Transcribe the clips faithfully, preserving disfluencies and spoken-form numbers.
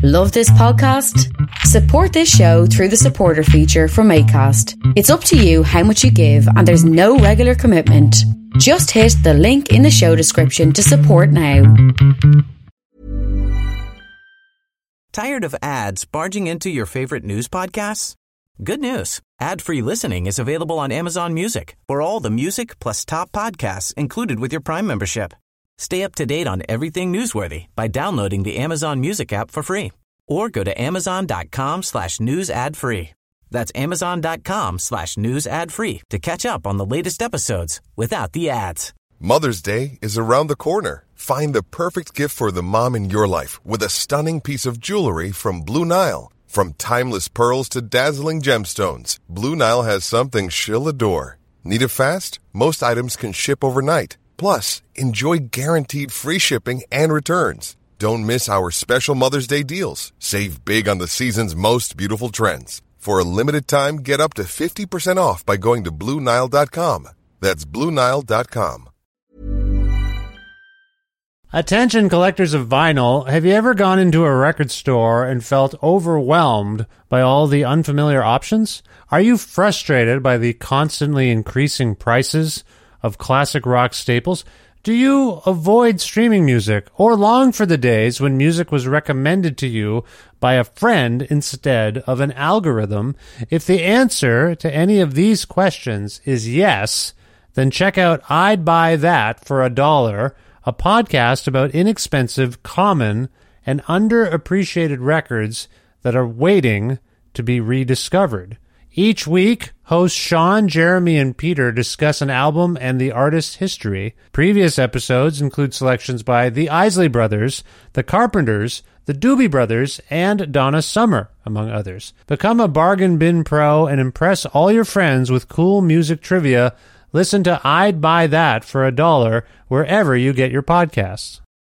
Love this podcast? Support this show through the supporter feature from Acast. It's up to you how much you give, and there's no regular commitment. Just hit the link in the show description to support now. Tired of ads barging into your favorite news podcasts? Good news. Ad-free listening is available on Amazon Music for all the music plus top podcasts included with your Prime membership. Stay up to date on everything newsworthy by downloading the Amazon Music app for free or go to amazon.com slash news ad free. That's amazon.com slash news ad free to catch up on the latest episodes without the ads. Mother's Day is around the corner. Find the perfect gift for the mom in your life with a stunning piece of jewelry from Blue Nile. From timeless pearls to dazzling gemstones, Blue Nile has something she'll adore. Need it fast? Most items can ship overnight. Plus, enjoy guaranteed free shipping and returns. Don't miss our special Mother's Day deals. Save big on the season's most beautiful trends. For a limited time, get up to fifty percent off by going to Blue Nile dot com. That's Blue Nile dot com. Attention collectors of vinyl, have you ever gone into a record store and felt overwhelmed by all the unfamiliar options? Are you frustrated by the constantly increasing prices of classic rock staples? Do you avoid streaming music or long for the days when music was recommended to you by a friend instead of an algorithm? If the answer to any of these questions is yes, then check out I'd Buy That for a Dollar, a podcast about inexpensive, common, and underappreciated records that are waiting to be rediscovered. Each week, hosts Sean, Jeremy, and Peter discuss an album and the artist's history. Previous episodes include selections by the Isley Brothers, the Carpenters, the Doobie Brothers, and Donna Summer, among others. Become a bargain bin pro and impress all your friends with cool music trivia. Listen to I'd Buy That for a Dollar wherever you get your podcasts.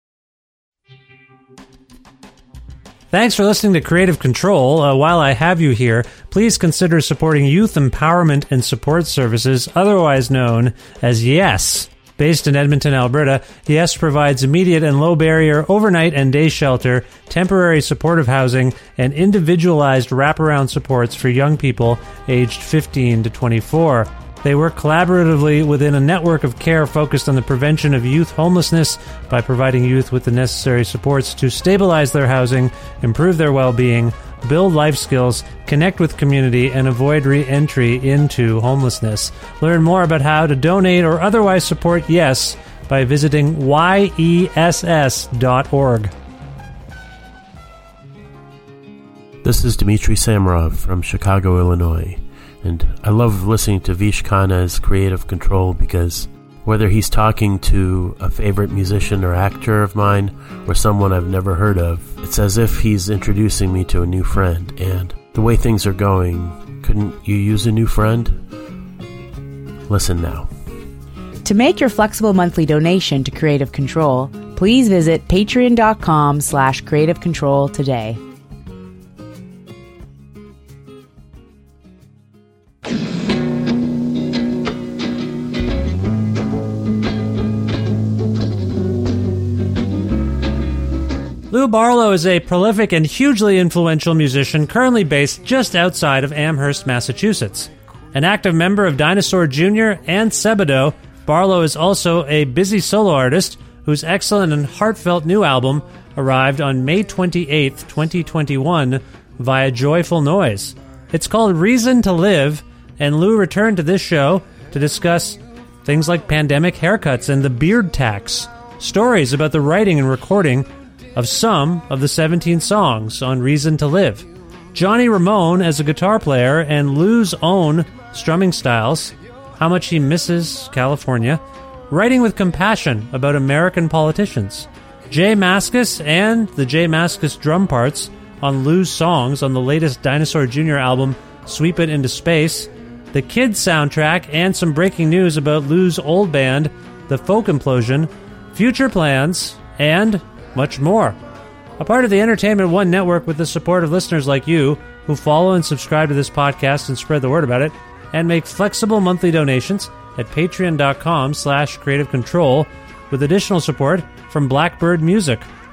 Thanks for listening to Creative Control. Uh, while I have you here, please consider supporting Youth Empowerment and Support Services, otherwise known as YES. Based in Edmonton, Alberta, YES provides immediate and low-barrier overnight and day shelter, temporary supportive housing, and individualized wraparound supports for young people aged fifteen to twenty-four. They work collaboratively within a network of care focused on the prevention of youth homelessness by providing youth with the necessary supports to stabilize their housing, improve their well-being, build life skills, connect with community, and avoid re-entry into homelessness. Learn more about how to donate or otherwise support YES by visiting Y E S S dot org. This is Dmitry Samarov from Chicago, Illinois. And I love listening to Vish Khanna's Creative Control because whether he's talking to a favorite musician or actor of mine or someone I've never heard of, it's as if he's introducing me to a new friend. And the way things are going, couldn't you use a new friend? Listen now. To make your flexible monthly donation to Creative Control, please visit patreon.com slash creative control today. Lou Barlow is a prolific and hugely influential musician currently based just outside of Amherst, Massachusetts. An active member of Dinosaur Junior and Sebadoh, Barlow is also a busy solo artist whose excellent and heartfelt new album arrived on May twenty-eighth, twenty twenty-one via Joyful Noise. It's called Reason to Live, and Lou returned to this show to discuss things like pandemic haircuts and the beard tax, stories about the writing and recording of some of the seventeen songs on Reason to Live, Johnny Ramone as a guitar player and Lou's own strumming styles, how much he misses California, writing with compassion about American politicians, Jay Mascis and the Jay Mascis drum parts on Lou's songs on the latest Dinosaur Junior album, Sweep It Into Space, the Kids soundtrack, and some breaking news about Lou's old band, The Folk Implosion, future plans, and much more. A part of the Entertainment One network with the support of listeners like you who follow and subscribe to this podcast and spread the word about it and make flexible monthly donations at patreon.com slash creative control with additional support from Blackbird Music,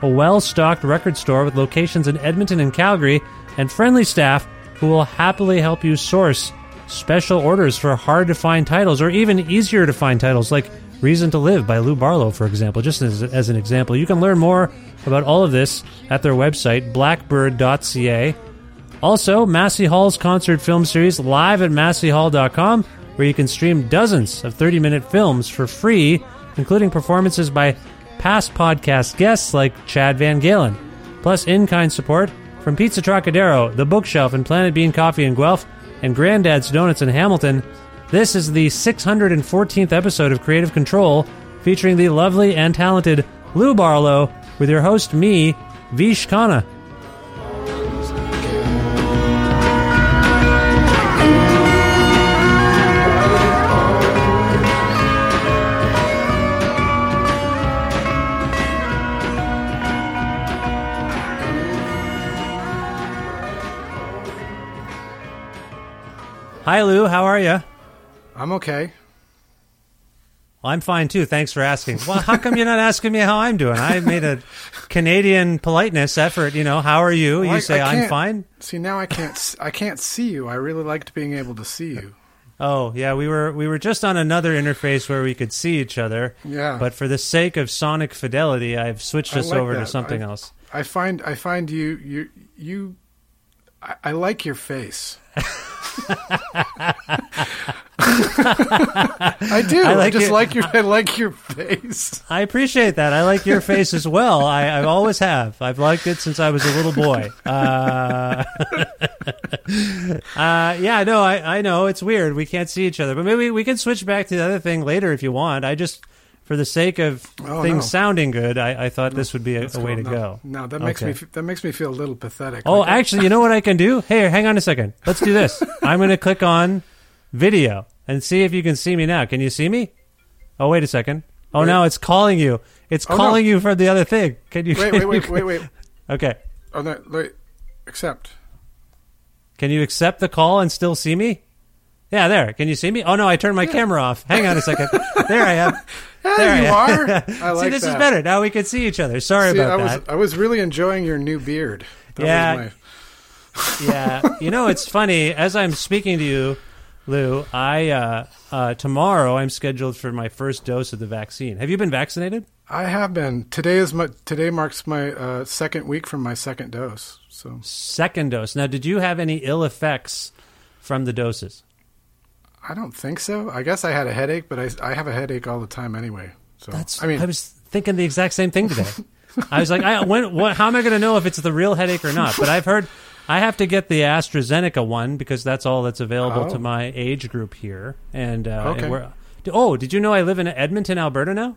a well-stocked record store with locations in Edmonton and Calgary, and friendly staff who will happily help you source special orders for hard-to-find titles, or even easier-to-find titles, like Reason to Live by Lou Barlow, for example, just as, as an example. You can learn more about all of this at their website, blackbird dot c a. Also, Massey Hall's concert film series, live at massey hall dot com, where you can stream dozens of thirty-minute films for free, including performances by past podcast guests like Chad Van Galen, plus in-kind support from Pizza Trocadero, The Bookshelf, and Planet Bean Coffee in Guelph, and Granddad's Donuts in Hamilton. This is the six hundred fourteenth episode of Creative Control, featuring the lovely and talented Lou Barlow, with your host, me, Vish Khanna. Hi, Lou. How are you? I'm okay. Well, I'm fine, too. Thanks for asking. Well, how come you're not asking me how I'm doing? I made a Canadian politeness effort. You know, how are you? Well, you I, say, I I'm fine? See, now I can't I can't see you. I really liked being able to see you. Oh, yeah. We were we were just on another interface where we could see each other. Yeah. But for the sake of sonic fidelity, I've switched us like over that. to something I, else. I find I find you you you I, I like your face. I do. I, like I just your, like your. I like your face. I appreciate that. I like your face as well. I, I always have. I've liked it since I was a little boy. Uh, uh, yeah, no, I, I know it's weird. We can't see each other, but maybe we can switch back to the other thing later if you want. I just, for the sake of oh, things no. sounding good, I, I thought no, this would be a, a way to no, go. No, that makes okay. me that makes me feel a little pathetic. Oh, like actually, you know what I can do? Hey, hang on a second. Let's do this. I'm going to click on video and see if you can see me now. Can you see me? Oh, wait a second. Oh, wait. no, it's calling you. It's oh, calling no. you from the other thing. Can you? Wait, can wait, you, wait, wait, wait. Okay. Oh, no, wait. Accept. Can you accept the call and still see me? Yeah, there. Can you see me? Oh, no, I turned my yeah. camera off. Hang on a second. There I am. Yeah, there you I are. I like see, this that. is better. Now we can see each other. Sorry see, about I was, that. I was really enjoying your new beard. That yeah. Was my... yeah. You know, it's funny. As I'm speaking to you, Lou, I uh, uh, tomorrow I'm scheduled for my first dose of the vaccine. Have you been vaccinated? I have been. Today is my today marks my uh, second week from my second dose. So second dose. Now, did you have any ill effects from the doses? I don't think so. I guess I had a headache, but I, I have a headache all the time anyway. So That's. I mean, I was thinking the exact same thing today. I was like, I, when, what, how am I going to know if it's the real headache or not? But I've heard I have to get the AstraZeneca one because that's all that's available oh. to my age group here. And, uh, okay. and we're, oh, did you know I live in Edmonton, Alberta now?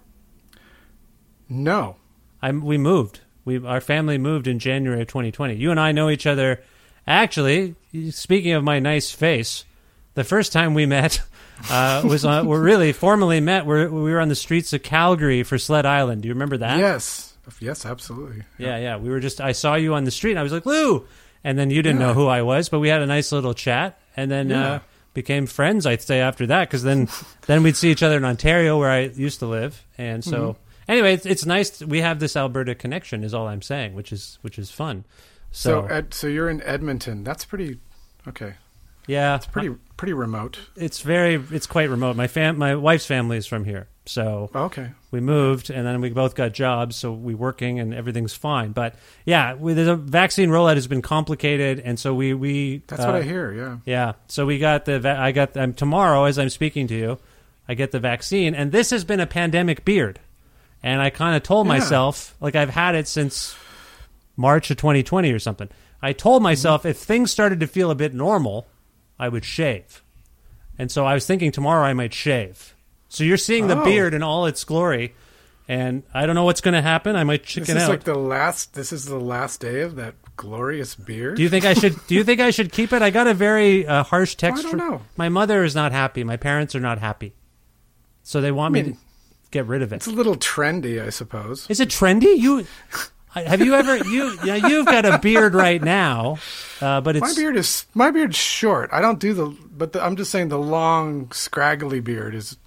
No. I'm, we moved. We Our family moved in January of twenty twenty. You and I know each other. Actually, speaking of my nice face, the first time we met uh, was on, we really formally met. We're, we were on the streets of Calgary for Sled Island. Do you remember that? Yes. Yes, absolutely. Yeah, yeah. We were just, I saw you on the street and I was like, Lou! And then you didn't yeah. know who I was, but we had a nice little chat and then yeah. uh, became friends, I'd say, after that, because then, then we'd see each other in Ontario where I used to live. And so, mm-hmm. anyway, it's, it's nice. We have this Alberta connection is all I'm saying, which is which is fun. So, so, Ed, so you're in Edmonton. That's pretty, okay. Yeah. It's pretty pretty remote. It's very, it's quite remote. My fam, my wife's family is from here. So oh, okay. we moved, and then we both got jobs, so we're working, and everything's fine. But yeah, we, the vaccine rollout has been complicated, and so we we that's uh, what I hear. Yeah, yeah. So we got the I got um, tomorrow as I'm speaking to you, I get the vaccine, and this has been a pandemic beard, and I kind of told yeah. myself like I've had it since March of twenty twenty or something. I told myself mm-hmm. if things started to feel a bit normal, I would shave, and so I was thinking tomorrow I might shave. So you're seeing the oh. beard in all its glory, and I don't know what's going to happen. I might chicken this is out. Like the last. This is the last day of that glorious beard. Do you think I should? Do you think I should keep it? I got a very uh, harsh text. I don't know. My mother is not happy. My parents are not happy, so they want I mean, me to get rid of it. It's a little trendy, I suppose. Is it trendy? You have you ever you? Yeah, you've got a beard right now, uh, but it's my beard is my beard's short. I don't do the, but the, I'm just saying the long, scraggly beard is.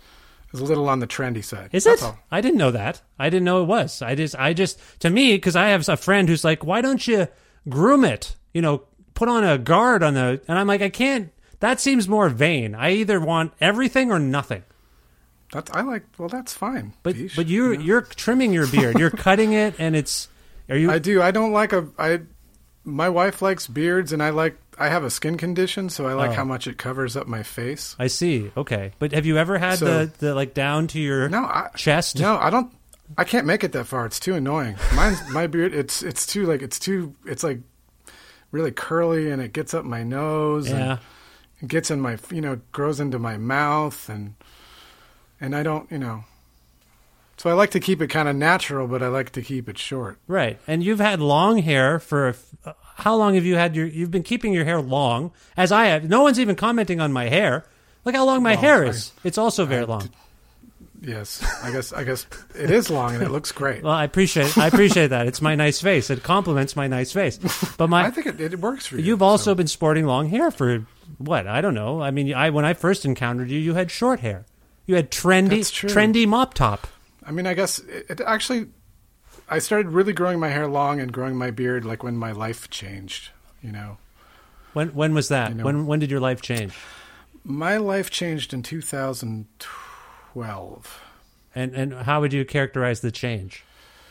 is a little on the trendy side. Is That's it? all. I didn't know that. I didn't know it was. I just, I just, to me, because I have a friend who's like, why don't you groom it? You know, put on a guard on the, and I'm like, I can't. That seems more vain. I either want everything or nothing. That's I like. Well, that's fine. But Vish, but you're you know? you're trimming your beard. You're cutting it, and it's. Are you? I do. I don't like a. I. My wife likes beards, and I like. I have a skin condition, so I like Oh. how much it covers up my face. I see. Okay, but have you ever had So- the, the like down to your No, I, chest? No, I don't. I can't make it that far. It's too annoying. Mine's my beard. It's it's too like it's too. It's like really curly, and it gets up my nose. Yeah. And it gets in my. You know, it grows into my mouth, and and I don't. You know. So I like to keep it kind of natural, but I like to keep it short. Right, and you've had long hair for. Uh, how long have you had your? You've been keeping your hair long, as I have. No one's even commenting on my hair. Look how long my Well, hair I- is. It's also very I long. d- Yes, I guess I guess it is long, and it looks great. Well, I appreciate I appreciate that. It's my nice face. It complements my nice face. But my I think it, it works for you. you've also so. been sporting long hair for what? I don't know. I mean, I when I first encountered you, you had short hair. You had trendy That's true. trendy mop top. I mean, I guess it, it actually. I started really growing my hair long and growing my beard like when my life changed. You know, When when was that? You know- when when did your life change? my life changed in two thousand twelve. And and how would you characterize the change?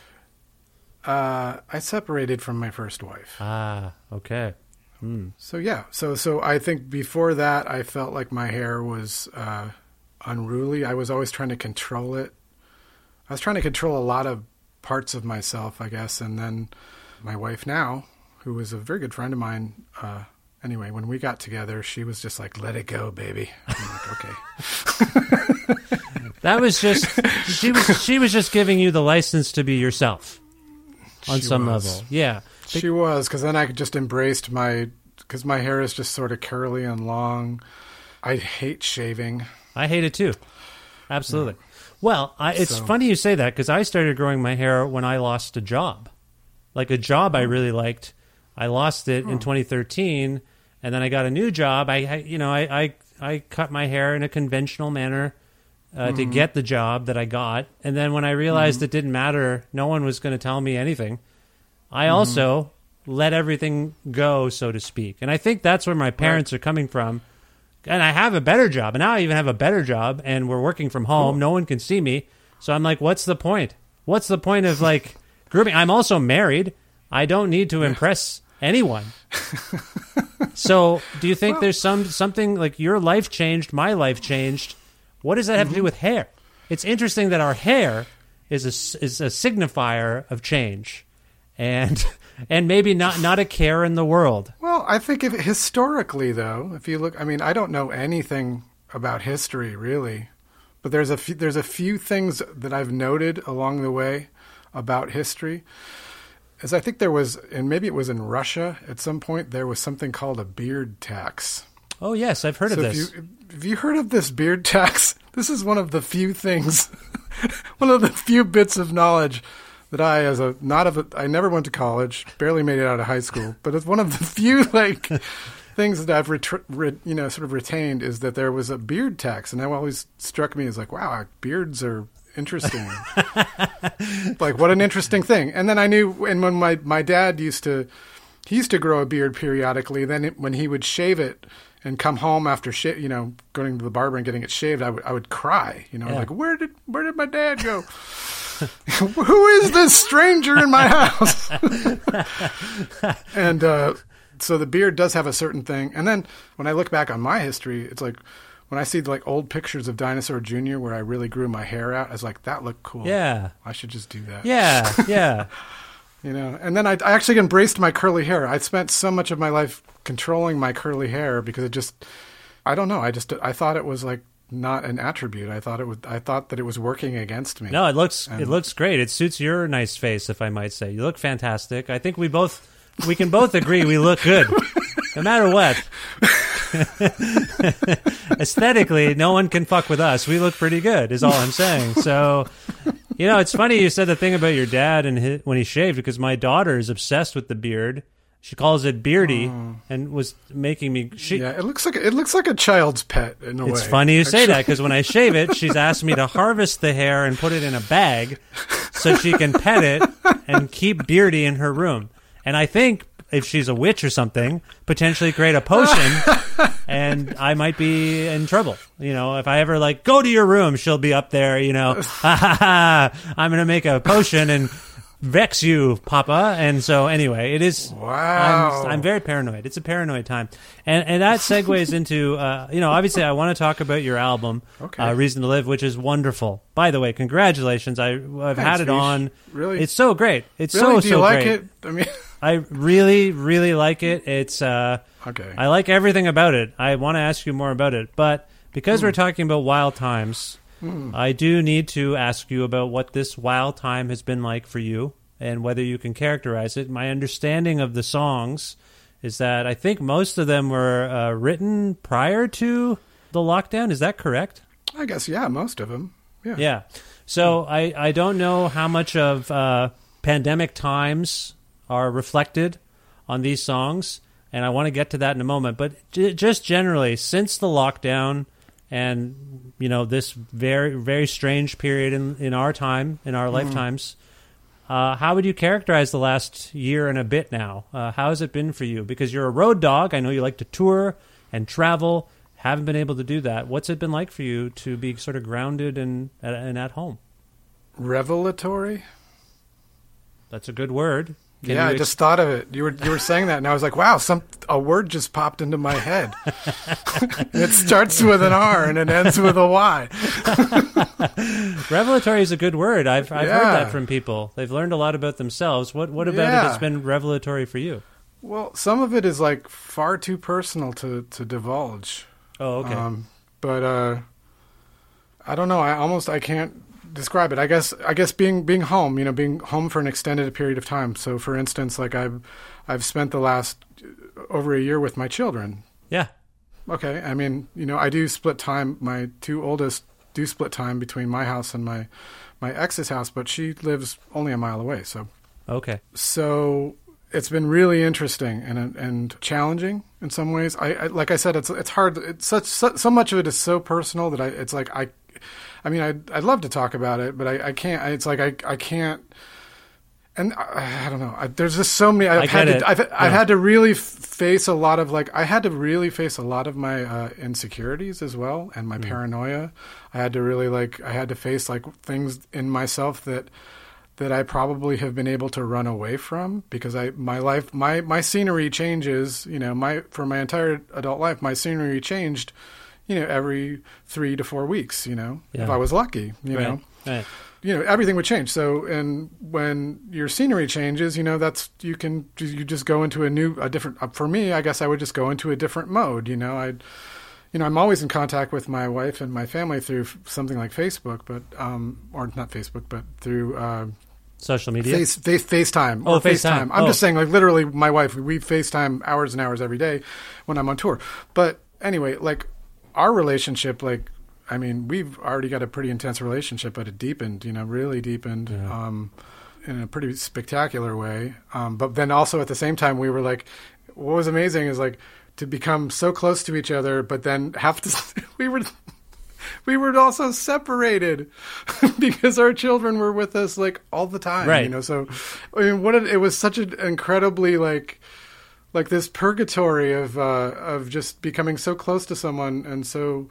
Uh, I separated from my first wife. Ah, okay. So yeah, so so I think before that, I felt like my hair was uh, unruly. I was always trying to control it. I was trying to control a lot of parts of myself, I guess. And then my wife now, who was a very good friend of mine, uh, anyway, when we got together, she was just like, "Let it go, baby." I'm like, okay. That was just she was she was just giving you the license to be yourself on She some was. level. Yeah. She was, because then I just embraced my, because my hair is just sort of curly and long. I hate shaving. I hate it too. Absolutely. Well, I, it's So- funny you say that because I started growing my hair when I lost a job. Like a job I really liked. I lost it in twenty thirteen, and then I got a new job. I, I you know, I, I, I cut my hair in a conventional manner uh, to get the job that I got. And then when I realized it didn't matter, no one was going to tell me anything. I also let everything go, so to speak. And I think that's where my parents are coming from. And I have a better job. And now I even have a better job, and we're working from home. No one can see me. So I'm like, what's the point? What's the point of, like, grooming? I'm also married. I don't need to impress anyone. So do you think Well- there's some something, like, your life changed, my life changed? What does that have to do with hair? It's interesting that our hair is a, is a signifier of change. And and maybe not, not a care in the world. Well, I think if historically, though, if you look, I mean, I don't know anything about history really, but there's a few, there's a few things that I've noted along the way about history. As I think there was, and maybe it was in Russia at some point, there was something called a beard tax. Oh, yes, I've heard So of if this. you, have you heard of this beard tax? This is one of the few things, one of the few bits of knowledge that I, as a not of a, I never went to college, barely made it out of high school, but it's one of the few like things that I've ret- re, you know sort of retained is that there was a beard tax, and that always struck me as like, wow, beards are interesting. Like, what an interesting thing. And then I knew, and when my my dad used to, he used to grow a beard periodically. Then it, when he would shave it and come home after sh- you know going to the barber and getting it shaved, I would I would cry. You know, Yeah. like where did where did my dad go? Who is this stranger in my house? And uh, so the beard does have a certain thing. And then when I look back on my history, it's like when I see like old pictures of Dinosaur Junior where I really grew my hair out, I was like, that looked cool. Yeah. I should just do that. Yeah, yeah. You know, and then I, I actually embraced my curly hair. I spent so much of my life controlling my curly hair because it just, I don't know. I just, I thought it was like not an attribute. I thought it would, I thought that it was working against me. No, it looks it And- looks great. It suits your nice face, if I might say. You look fantastic. I think we both we can both agree we look good, no matter what. Aesthetically, no one can fuck with us. We look pretty good, is all I'm saying. So, you know, it's funny you said the thing about your dad and his, when he shaved, because my daughter is obsessed with the beard. She calls it Beardy, oh. and was making me. She, yeah, it looks like it looks like a child's pet in a it's way. It's funny you say that because when I shave it, she's asked me to harvest the hair and put it in a bag so she can pet it and keep Beardy in her room. And I think if she's a witch or something, potentially create a potion, and I might be in trouble. You know, if I ever like go to your room, she'll be up there. You know, ha ha ha! I'm going to make a potion and vex you, Papa. And so anyway, it is. Wow. I'm, I'm very paranoid. It's a paranoid time, and and that segues into uh, you know, obviously I want to talk about your album, okay. uh, Reason to Live, which is wonderful. By the way, congratulations! I, I've Thanks, had it Vish. on. Really, it's so great. It's really? so Do you so like great. it? I mean, I really really like it. It's uh, okay. I like everything about it. I want to ask you more about it, but because mm. we're talking about wild times, mm. I do need to ask you about what this wild time has been like for you. And whether you can characterize it. My understanding of the songs is that I think most of them were uh, written prior to the lockdown. Is that correct? I guess, yeah, most of them. Yeah. Yeah. So I, I don't know how much of uh, pandemic times are reflected on these songs, and I want to get to that in a moment. But j- just generally, since the lockdown and, you know, this very, very strange period in, in our time, in our mm. lifetimes, Uh, how would you characterize the last year and a bit now? Uh, how has it been for you? Because you're a road dog. I know you like to tour and travel. Haven't been able to do that. What's it been like for you to be sort of grounded and, and at home? Revelatory? That's a good word. Can yeah, I ex- just thought of it. You were you were saying that, and I was like, "Wow, some a word just popped into my head." It starts with an R and it ends with a Y. Revelatory is a good word. I've I've yeah. heard that from people. They've learned a lot about themselves. What what about yeah. it has been revelatory for you? Well, some of it is like far too personal to, to divulge. Oh, okay. Um, but uh, I don't know. I almost I can't describe it. I guess I guess being being home, you know, being home for an extended period of time. So, for instance, like I've I've spent the last over a year with my children. Yeah. Okay. I mean, you know, I do split time. My two oldest do split time between my house and my my ex's house, but she lives only a mile away. So. Okay. So it's been really interesting and and challenging in some ways. I, I like I said, it's it's hard. It's such so, so much of it is so personal that I it's like I. I mean, I'd, I'd love to talk about it, but I, I can't. It's like I, I can't. And I, I don't know. I, there's just so many. I've I had get to. it. I've, yeah. I've had to really f- face a lot of like. I had to really face a lot of my uh, insecurities as well, and my mm. paranoia. I had to really like. I had to face like things in myself that that I probably have been able to run away from because I my life my my scenery changes. You know, my for my entire adult life, my scenery changed. You know, every three to four weeks, you know, yeah. if I was lucky, you right. know, right. you know, everything would change. So, and when your scenery changes, you know, that's, you can, you just go into a new, a different, for me, I guess I would just go into a different mode, you know, I'd, you know, I'm always in contact with my wife and my family through something like Facebook, but, um, or not Facebook, but through, uh, social media, face, face, FaceTime. Oh, or FaceTime. FaceTime. I'm oh. just saying, like, literally, my wife, we FaceTime hours and hours every day when I'm on tour. But anyway, like, our relationship, like, I mean, we've already got a pretty intense relationship, but it deepened, you know, really deepened yeah. um, in a pretty spectacular way. Um, but then also at the same time, we were like, what was amazing is like to become so close to each other, but then have to, we were, we were also separated because our children were with us like all the time, right. you know? So, I mean, what it, it was such an incredibly like, like this purgatory of uh, of just becoming so close to someone and so,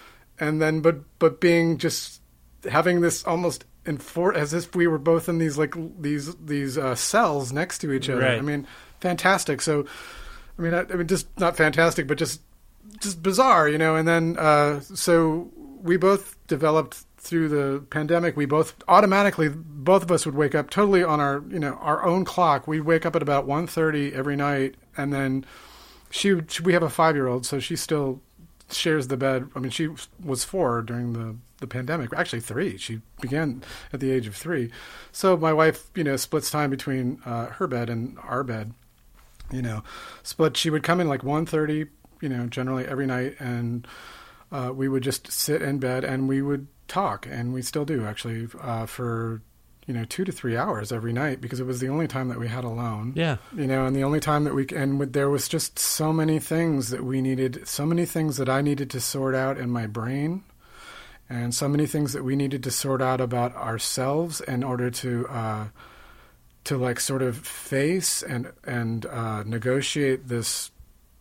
and then but but being just having this almost enfor- as if we were both in these like these these uh, cells next to each other. Right. I mean, fantastic. So, I mean, I, I mean, just not fantastic, but just just bizarre, you know. And then uh, so we both developed. Through the pandemic, we both automatically, both of us would wake up totally on our, you know, our own clock. We'd wake up at about one thirty every night, and then she, she we have a five-year-old, so she still shares the bed. I mean, she was four during the, the pandemic, actually three. She began at the age of three. So my wife, you know, splits time between uh, her bed and our bed, you know. But she would come in like one thirty, you know, generally every night, and uh, we would just sit in bed and we would talk, and we still do actually uh, for you know, two to three hours every night because it was the only time that we had alone. Yeah. You know, and the only time that we, and with, there was just so many things that we needed, so many things that I needed to sort out in my brain, and so many things that we needed to sort out about ourselves in order to, uh, to like sort of face and, and, uh, negotiate this,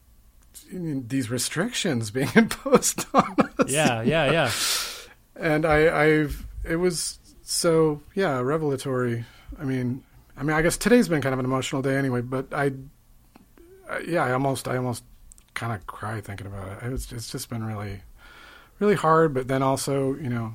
these restrictions being imposed on us. Yeah, yeah, yeah. And I, I've, it was so, yeah, revelatory. I mean, I mean, I guess today's been kind of an emotional day anyway, but I, I yeah, I almost, I almost kind of cry thinking about it. It was, it's just been really, really hard, but then also, you know,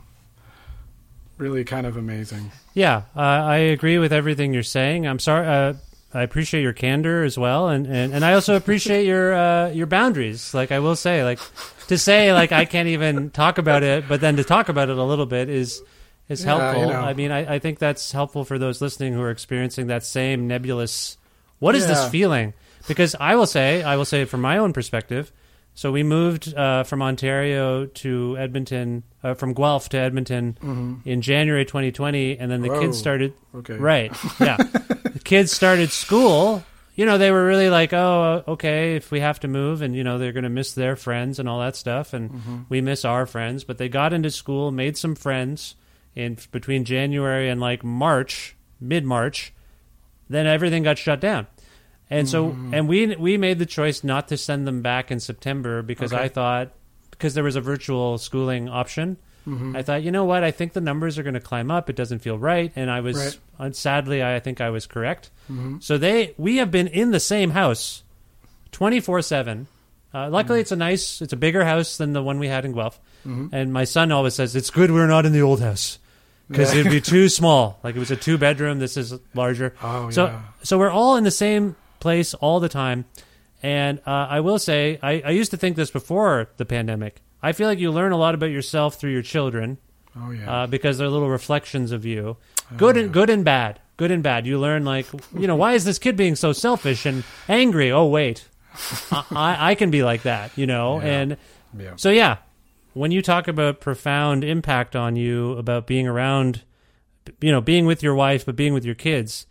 really kind of amazing. Yeah, uh, I agree with everything you're saying. I'm sorry. Uh, I appreciate your candor as well, and, and, and I also appreciate your uh, your boundaries. Like I will say, like to say like I can't even talk about it, but then to talk about it a little bit is is Yeah, helpful. you know. I mean, I, I think that's helpful for those listening who are experiencing that same nebulous. What is this Yeah. feeling? Because I will say, I will say from my own perspective. So we moved uh, from Ontario to Edmonton, uh, from Guelph to Edmonton Mm-hmm. in January twenty twenty, and then the Whoa. kids started. Okay. Right. Yeah. The kids started school. You know, they were really like, oh, okay, if we have to move, and, you know, they're going to miss their friends and all that stuff, and Mm-hmm. we miss our friends. But they got into school, made some friends in between January and like March, mid-March. Then everything got shut down. And so, Mm-hmm. and we we made the choice not to send them back in September because Okay. I thought, because there was a virtual schooling option, Mm-hmm. I thought, you know what, I think the numbers are going to climb up. It doesn't feel right. And I was, Right. uh, sadly, I think I was correct. Mm-hmm. So they, we have been in the same house twenty-four seven. Uh, luckily, it's a nice, it's a bigger house than the one we had in Guelph. Mm-hmm. And my son always says, it's good we're not in the old house because Yeah. it'd be too small. Like it was a two bedroom. This is larger. Oh, so, yeah. so we're all in the same place all the time. And uh, I will say, I, I used to think this before the pandemic. I feel like you learn a lot about yourself through your children Oh, yeah. uh, because they're little reflections of you, good and good and bad. Good and bad. You learn like, you know, why is this kid being so selfish and angry? Oh wait, I, I, I can be like that, you know. Yeah. And Yeah. so yeah, when you talk about profound impact on you about being around, you know, being with your wife but being with your kids,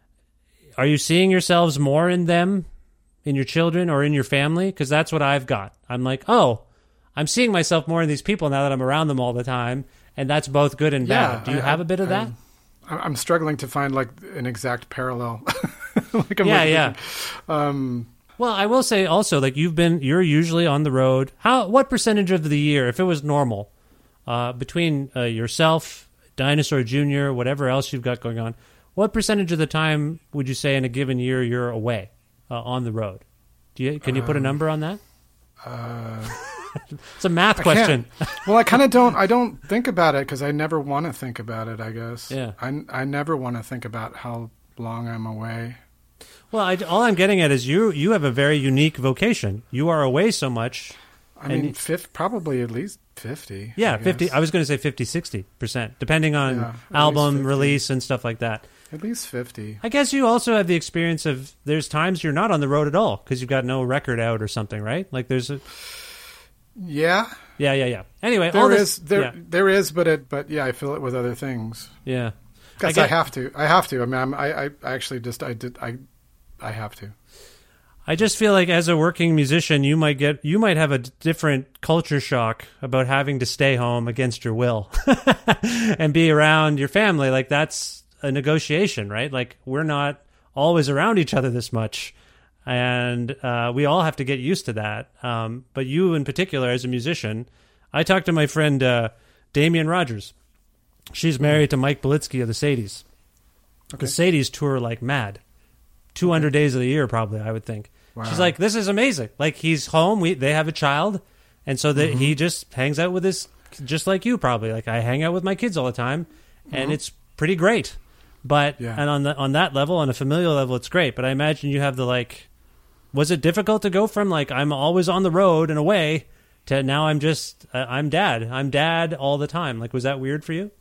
are you seeing yourselves more in them, in your children, or in your family? Because that's what I've got. I'm like, oh, I'm seeing myself more in these people now that I'm around them all the time, and that's both good and Yeah, bad. Do you I- have a bit of I- that? I- I'm struggling to find like an exact parallel. like I'm Yeah, like, yeah. Um, Well, I will say also, like you've been, you're usually on the road. How, what percentage of the year, if it was normal, uh, between uh, yourself, Dinosaur Junior, whatever else you've got going on, what percentage of the time would you say in a given year you're away uh, on the road? Do you can you put a number on that? uh, It's a math I question. can't. Well, I kind of don't. I don't think about it because I never want to think about it. I guess. Yeah. I I never want to think about how long I'm away. Well, I, all I'm getting at is you you have a very unique vocation. You are away so much. I And- mean, fifth, probably at least fifty. Yeah, I fifty. guess. I was going to say fifty, sixty percent, depending on Yeah, at least album fifty. release and stuff like that. At least fifty. I guess you also have the experience of there's times you're not on the road at all because you've got no record out or something, right? Like there's a Yeah, yeah, yeah, yeah. Anyway, all there this is there yeah, there is, but it but yeah, I fill it with other things. yeah. Because I, get- have to. I have to. I mean, I'm, I I I actually just I did I I have to. I just feel like as a working musician, you might get you might have a d- different culture shock about having to stay home against your will and be around your family. Like that's a negotiation, right? Like we're not always around each other this much, and uh, we all have to get used to that. Um, but you, in particular, as a musician, I talked to my friend uh, Damian Rogers. She's married to Mike Belitsky of the Sadies. The Sadies tour like mad, two hundred days of the year, probably. I would think. Wow. She's like, this is amazing. Like he's home. We they have a child, and so that he just hangs out with his, just like you probably. Like I hang out with my kids all the time, and it's pretty great. But Yeah. and on the on that level, on a familial level, it's great. But I imagine you have the like, was it difficult to go from like I'm always on the road and away to now I'm just uh, I'm dad. I'm dad all the time. Like was that weird for you?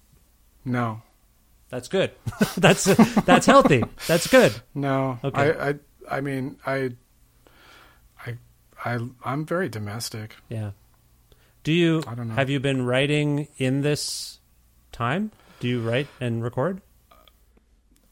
No, That's good. that's that's healthy. That's good. no. Okay. I I I mean I I I I'm very domestic. Yeah. Do you I don't know. have you been writing in this time? Do you write and record?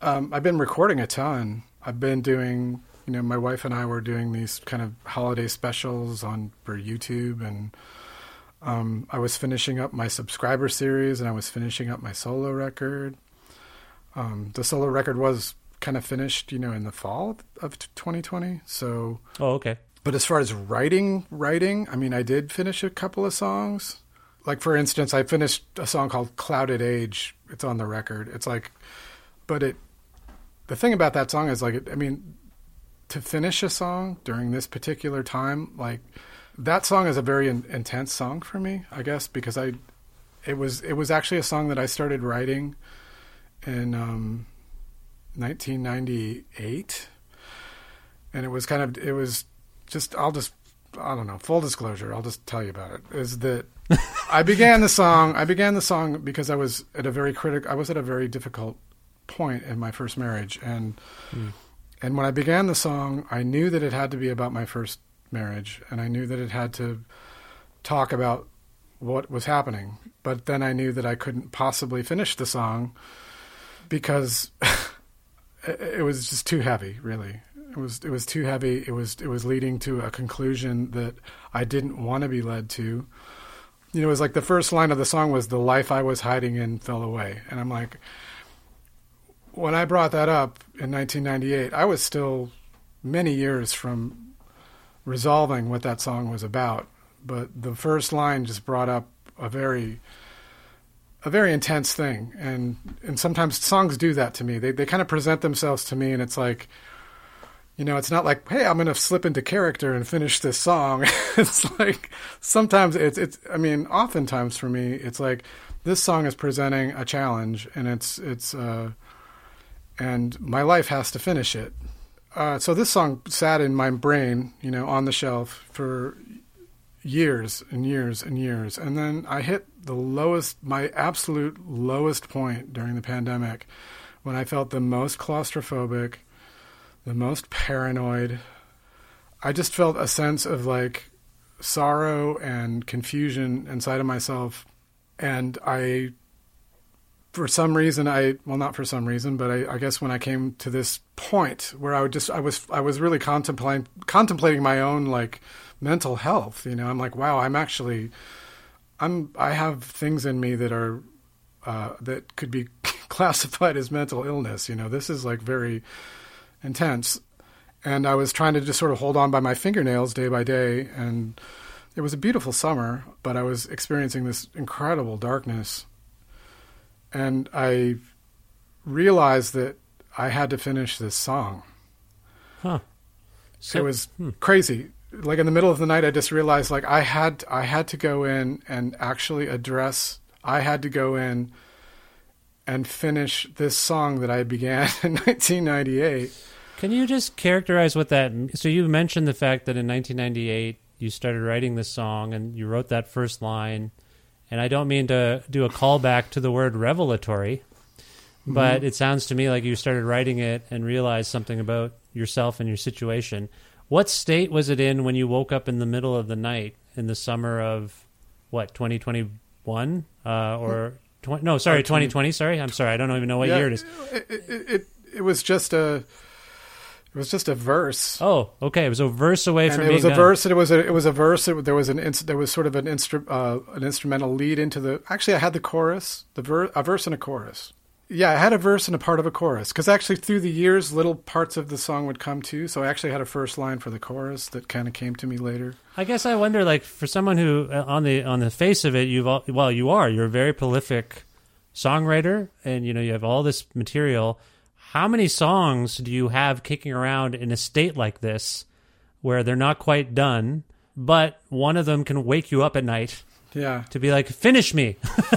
Um, I've been recording a ton. I've been doing, you know, my wife and I were doing these kind of holiday specials on for YouTube, and um, I was finishing up my subscriber series, and I was finishing up my solo record. Um, the solo record was kind of finished, you know, in the fall of twenty twenty. So, oh, okay. But as far as writing, writing, I mean, I did finish a couple of songs. Like, for instance, I finished a song called Clouded Age. It's on the record. It's like, but it, the thing about that song is like, it, I mean, to finish a song during this particular time, like that song is a very in, intense song for me, I guess, because I, it was, it was actually a song that I started writing in um, nineteen ninety-eight. And it was kind of, it was just, I'll just, I don't know, full disclosure, I'll just tell you about it, is that I began the song, I began the song because I was at a very critical, I was at a very difficult point in my first marriage. And, mm. and when I began the song, I knew that it had to be about my first marriage. And I knew that it had to talk about what was happening. But then I knew that I couldn't possibly finish the song because it was just too heavy, really. It was it was too heavy. It was it was leading to a conclusion that I didn't want to be led to. You know, it was like the first line of the song was, "The life I was hiding in fell away." And I'm like, when I brought that up in nineteen ninety-eight, I was still many years from resolving what that song was about. But the first line just brought up a very a very intense thing. And and sometimes songs do that to me. They they kind of present themselves to me, and it's like, you know, it's not like, hey, I'm going to slip into character and finish this song. It's like, sometimes it's, it's, I mean, oftentimes for me, it's like, this song is presenting a challenge, and it's, it's, uh, and my life has to finish it. Uh, so this song sat in my brain, you know, on the shelf for years and years and years. And then I hit the lowest, my absolute lowest point during the pandemic, when I felt the most claustrophobic, the most paranoid. I just felt a sense of like sorrow and confusion inside of myself. And I, for some reason, I, well, not for some reason, but I, I guess when I came to this point where I would just, I was, I was really contemplating, contemplating my own like mental health, you know, I'm like, wow, I'm actually, I'm, I have things in me that are, uh, that could be classified as mental illness. You know, this is like very intense. And I was trying to just sort of hold on by my fingernails day by day. And it was a beautiful summer, but I was experiencing this incredible darkness. And I realized that I had to finish this song. Huh. So, it was hmm. crazy. Like in the middle of the night, I just realized like I had, I had to go in and actually address, I had to go in and finish this song that I began in nineteen ninety-eight. Can you just characterize what that... So you mentioned the fact that in nineteen ninety-eight you started writing this song and you wrote that first line, and I don't mean to do a callback to the word revelatory, but mm-hmm. it sounds to me like you started writing it and realized something about yourself and your situation. What state was it in when you woke up in the middle of the night in the summer of, what, twenty twenty-one? Uh, or... twenty, no, sorry, twenty twenty, sorry. I'm sorry, I don't even know what yeah, year it is. It, it, it, it was just a... It was just a verse. Oh, okay. It was a verse away and from it being was a done. verse. And it was a it was a verse. It, there was an inst, there was sort of an instru, uh, an instrumental lead into the. Actually, I had the chorus, the ver, a verse and a chorus. Yeah, I had a verse and a part of a chorus because actually through the years, little parts of the song would come too. So I actually had a first line for the chorus that kind of came to me later. I guess I wonder, like, for someone who uh, on the on the face of it, you've all, well, you are you're a very prolific songwriter, and you know you have all this material. How many songs do you have kicking around in a state like this where they're not quite done, but one of them can wake you up at night yeah. to be like, finish me?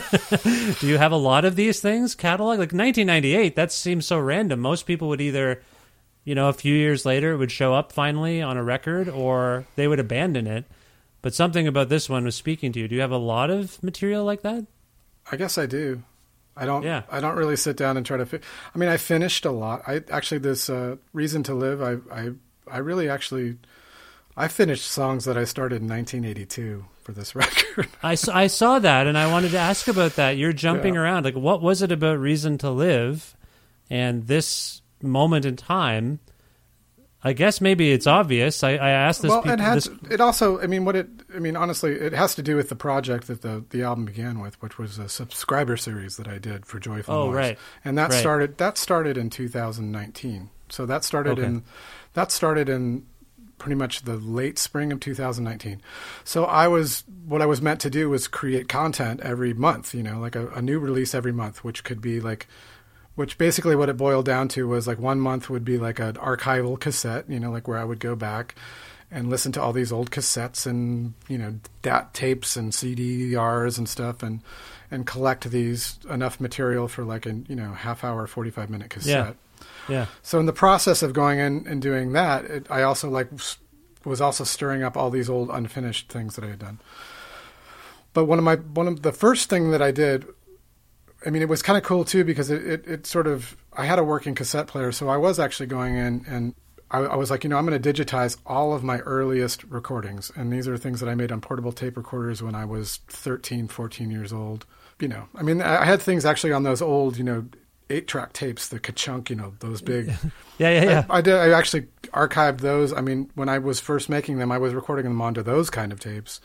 Do you have a lot of these things cataloged? Like nineteen ninety-eight, that seems so random. Most people would either, you know, a few years later it would show up finally on a record or they would abandon it. But something about this one was speaking to you. Do you have a lot of material like that? I guess I do. I don't. Yeah. I don't really sit down and try to. Fi- I mean, I finished a lot. I actually this uh, Reason to Live. I, I I really actually I finished songs that I started in nineteen eighty-two for this record. I saw, I saw that, and I wanted to ask about that. You're jumping yeah. around. Like, what was it about Reason to Live And this moment in time, I guess maybe it's obvious. I, I asked this. Well, peop- it has. this It also. I mean, what it. I mean, honestly, it has to do with the project that the the album began with, which was a subscriber series that I did for Joyful Oh, Noise. right. And that Right. started. That started in two thousand nineteen. So that started Okay. in. That started in pretty much the late spring of two thousand nineteen. So I was. What I was meant to do was create content every month. You know, like a, a new release every month, which could be like. Which basically what it boiled down to was like one month would be like an archival cassette, you know, like where I would go back and listen to all these old cassettes and, you know, D A T tapes and C D Rs and stuff and and collect these enough material for like a, you know, half hour, forty-five minute cassette. Yeah. yeah. So in the process of going in and doing that, it, I also like was also stirring up all these old unfinished things that I had done. But one of my one of the first thing that I did, I mean, it was kind of cool too because it, it, it sort of, I had a working cassette player, so I was actually going in and I, I was like, you know, I'm going to digitize all of my earliest recordings. And these are things that I made on portable tape recorders when I was thirteen, fourteen years old. You know, I mean, I had things actually on those old, you know, eight track tapes, the ka-chunk, you know, those big. yeah, yeah, yeah. I, I did. I actually archived those. I mean, when I was first making them, I was recording them onto those kind of tapes.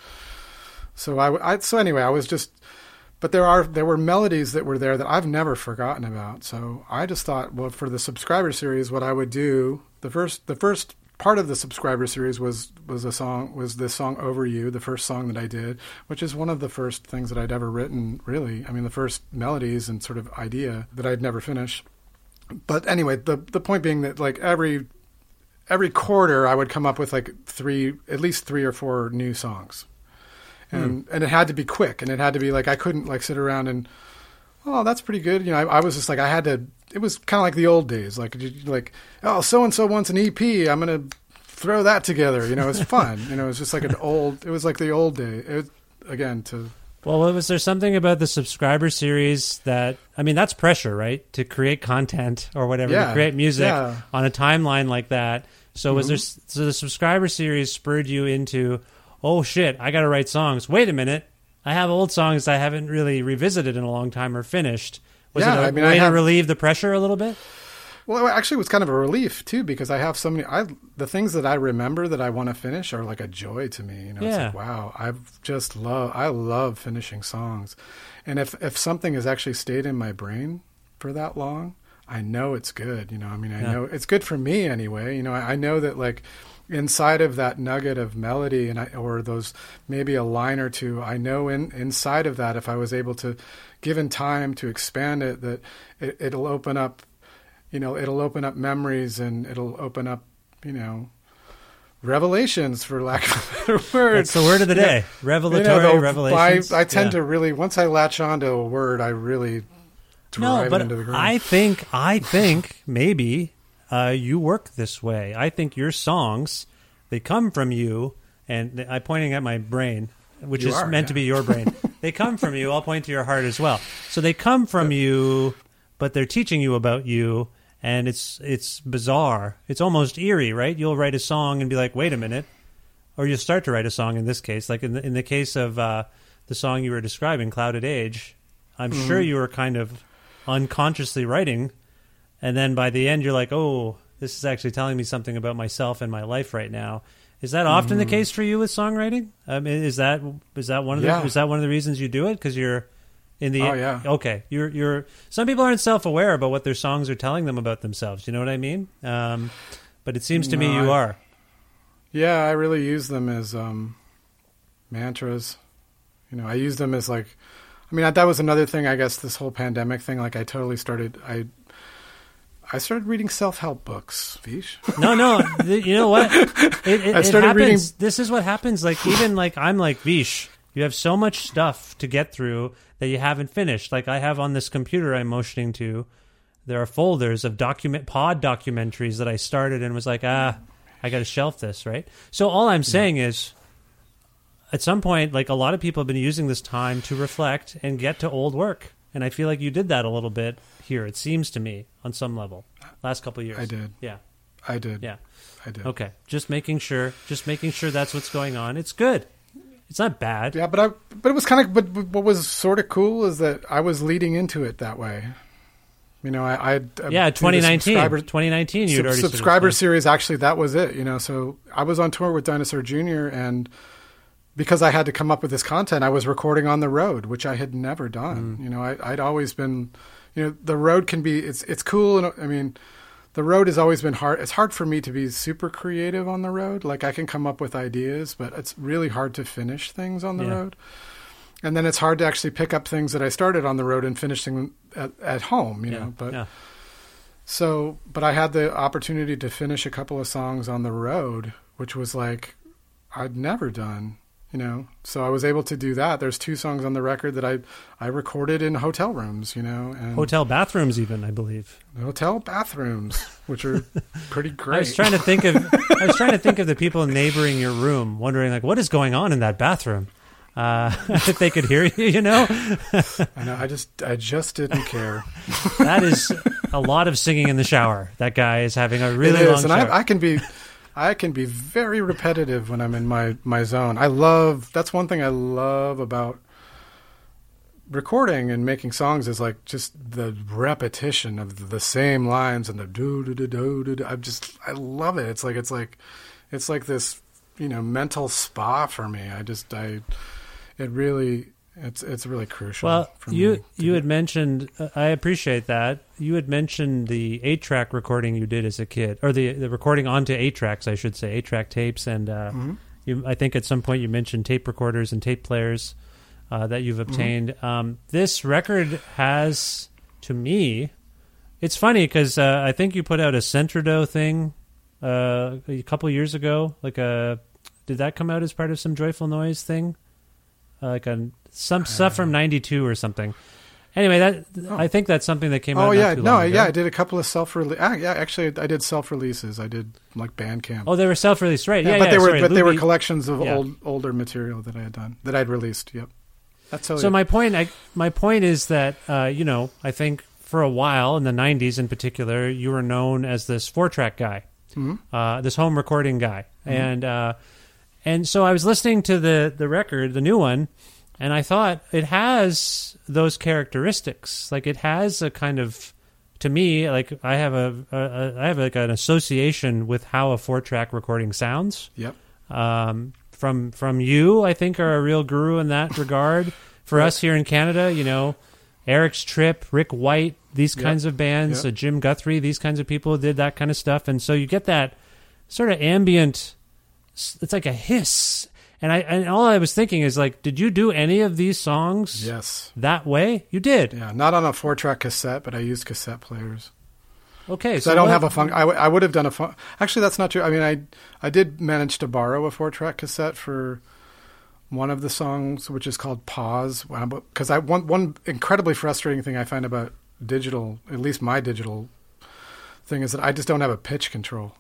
So I, I so anyway, I was just. But there are there were melodies that were there that I've never forgotten about. So I just thought, well, for the subscriber series, what I would do the first the first part of the subscriber series was was a song was this song Over You, the first song that I did, which is one of the first things that I'd ever written. Really, I mean, the first melodies and sort of idea that I'd never finished. But anyway, the the point being that like every every quarter, I would come up with like three, at least three or four new songs. And and it had to be quick, and it had to be like I couldn't like sit around and, oh, that's pretty good. You know, I, I was just like I had to. It was kind of like the old days, like like oh, so and so wants an E P. I'm gonna throw that together. You know, it's fun. You know, it's just like an old. It was like the old day. It, again, to well, was there something about the subscriber series that I mean, that's pressure, right? To create content or whatever, yeah, to create music yeah. on a timeline like that. So Mm-hmm. was there? So the subscriber series spurred you into. Oh shit, I got to write songs. Wait a minute. I have old songs I haven't really revisited in a long time or finished. Was Yeah, it a I mean, way I have- to relieve the pressure a little bit? well, actually, it was kind of a relief too because I have so many. I the things that I remember that I want to finish are like a joy to me. You know, Yeah. it's like wow, I just love. I love finishing songs, and if if something has actually stayed in my brain for that long, I know it's good. You know, I mean, I Yeah. know it's good for me anyway. You know, I, I know that like. Inside of that nugget of melody and I, or those maybe a line or two, I know in inside of that, if I was able to, given time to expand it, that it, it'll open up, you know, it'll open up memories and it'll open up, you know, revelations, for lack of a better word. That's the word of the day. You know, Revelatory you know, revelations. I, I tend Yeah. to really, once I latch onto a word, I really drive No, but it into the ground. I think I think maybe uh, you work this way. I think your songs, they come from you, and I'm pointing at my brain, which You is are, meant yeah. to be your brain. They come from you. I'll point to your heart as well. So they come from you, but they're teaching you about you, and it's it's bizarre. It's almost eerie, right? You'll write a song and be like, wait a minute. Or you'll start to write a song in this case. Like in the, in the case of uh, the song you were describing, Clouded Age, I'm Mm-hmm. sure you were kind of unconsciously writing, and then by the end you're like, oh, this is actually telling me something about myself and my life right now. Is that often the case for you with songwriting? I mean, is that is that one of the Yeah. is that one of the reasons you do it? Because you're in the Oh, yeah. okay. You're you're. Some people aren't self aware about what their songs are telling them about themselves. You know what I mean? Um, but it seems to me No, you I- are. Yeah, I really use them as um, mantras. You know, I use them as like, I mean, that was another thing, I guess, this whole pandemic thing. Like, I totally started, I I started reading self-help books, Vish. No, no. th- You know what? It, it, I started it happens. reading- This is what happens. Like even like I'm like Vish. You have so much stuff to get through that you haven't finished. Like I have on this computer I'm motioning to. There are folders of document pod documentaries that I started and was like, ah, I got to shelf this, right? So all I'm saying is, at some point, like a lot of people have been using this time to reflect and get to old work, and I feel like you did that a little bit here. It seems to me on some level, last couple of years. I did. Yeah. I did. Yeah. I did. Okay. Just making sure. Just making sure that's what's going on. It's good. It's not bad. Yeah, but I, but it was kind of, but but what was sort of cool is that I was leading into it that way. You know, I, I yeah, twenty nineteen, subscriber, twenty nineteen, you'd already subscriber sort of series. Actually, that was it. You know, so I was on tour with Dinosaur Junior, and because I had to come up with this content, I was recording on the road, which I had never done. Mm. You know, I, I'd always been, you know, the road can be it's it's cool, and I mean, the road has always been hard. It's hard for me to be super creative on the road. Like I can come up with ideas, but it's really hard to finish things on the yeah. road. And then it's hard to actually pick up things that I started on the road and finish them at, at home, you yeah, know. But yeah. so, but I had the opportunity to finish a couple of songs on the road, which was like I'd never done, you know. So I was able to do that. There's two songs on the record that I I recorded in hotel rooms, you know, and hotel bathrooms, even I believe. Hotel bathrooms, which are pretty great. I was trying to think of I was trying to think of the people neighboring your room, wondering like, what is going on in that bathroom? Uh, if they could hear you, you know. I know. I just, I just didn't care. That is a lot of singing in the shower. That guy is having a really it long is, and shower. I, I can be, I can be very repetitive when I'm in my my zone. I love. That's one thing I love about recording and making songs is like just the repetition of the same lines and the do do do do do. I just, I love it. It's like it's like, it's like this, you know, mental spa for me. I just, I. It really, it's it's really crucial. Well, for you me you had mentioned, uh, I appreciate that. You had mentioned the eight track recording you did as a kid, or the the recording onto eight tracks, I should say, eight track tapes, and uh, mm-hmm. you, I think at some point you mentioned tape recorders and tape players uh, that you've obtained. Mm-hmm. Um, this record has, to me, it's funny because uh, I think you put out a Centrido thing uh, a couple years ago. Like a, did that come out as part of some Joyful Noise thing? Like a, some stuff from ninety-two or something. Anyway, that oh. I think that's something that came out. Oh not yeah, too no, long ago. yeah, I did a couple of self release. Ah, yeah, actually, I did self releases. I did like Bandcamp. Oh, they were self released, right? Yeah, yeah but yeah, they were, sorry, but Luby, they were collections of yeah. old, older material that I had done that I'd released. Yep. That's totally so. it. My point, I, my point is that uh, you know, I think for a while in the nineties, in particular, you were known as this four track guy, mm-hmm. uh, this home recording guy, mm-hmm. and uh, and so I was listening to the the record, the new one. And I thought it has those characteristics. Like it has a kind of, to me, like I have a, a, a I have like an association with how a four track recording sounds. Yep. Um, from from you, I think are a real guru in that regard. For right. us here in Canada, you know, Eric's Trip, Rick White, these yep. kinds of bands, yep. uh, Jim Guthrie, these kinds of people did that kind of stuff, and so you get that sort of ambient. It's like a hiss. And I and all I was thinking is like, did you do any of these songs? Yes. That way? You did. Yeah, not on a four track cassette, but I used cassette players. Okay, so I don't what, have a fun. I, w- I would have done a fun. Actually, that's not true. I mean, I I did manage to borrow a four track cassette for one of the songs, which is called Pause. Because I one one incredibly frustrating thing I find about digital, at least my digital thing, is that I just don't have a pitch control.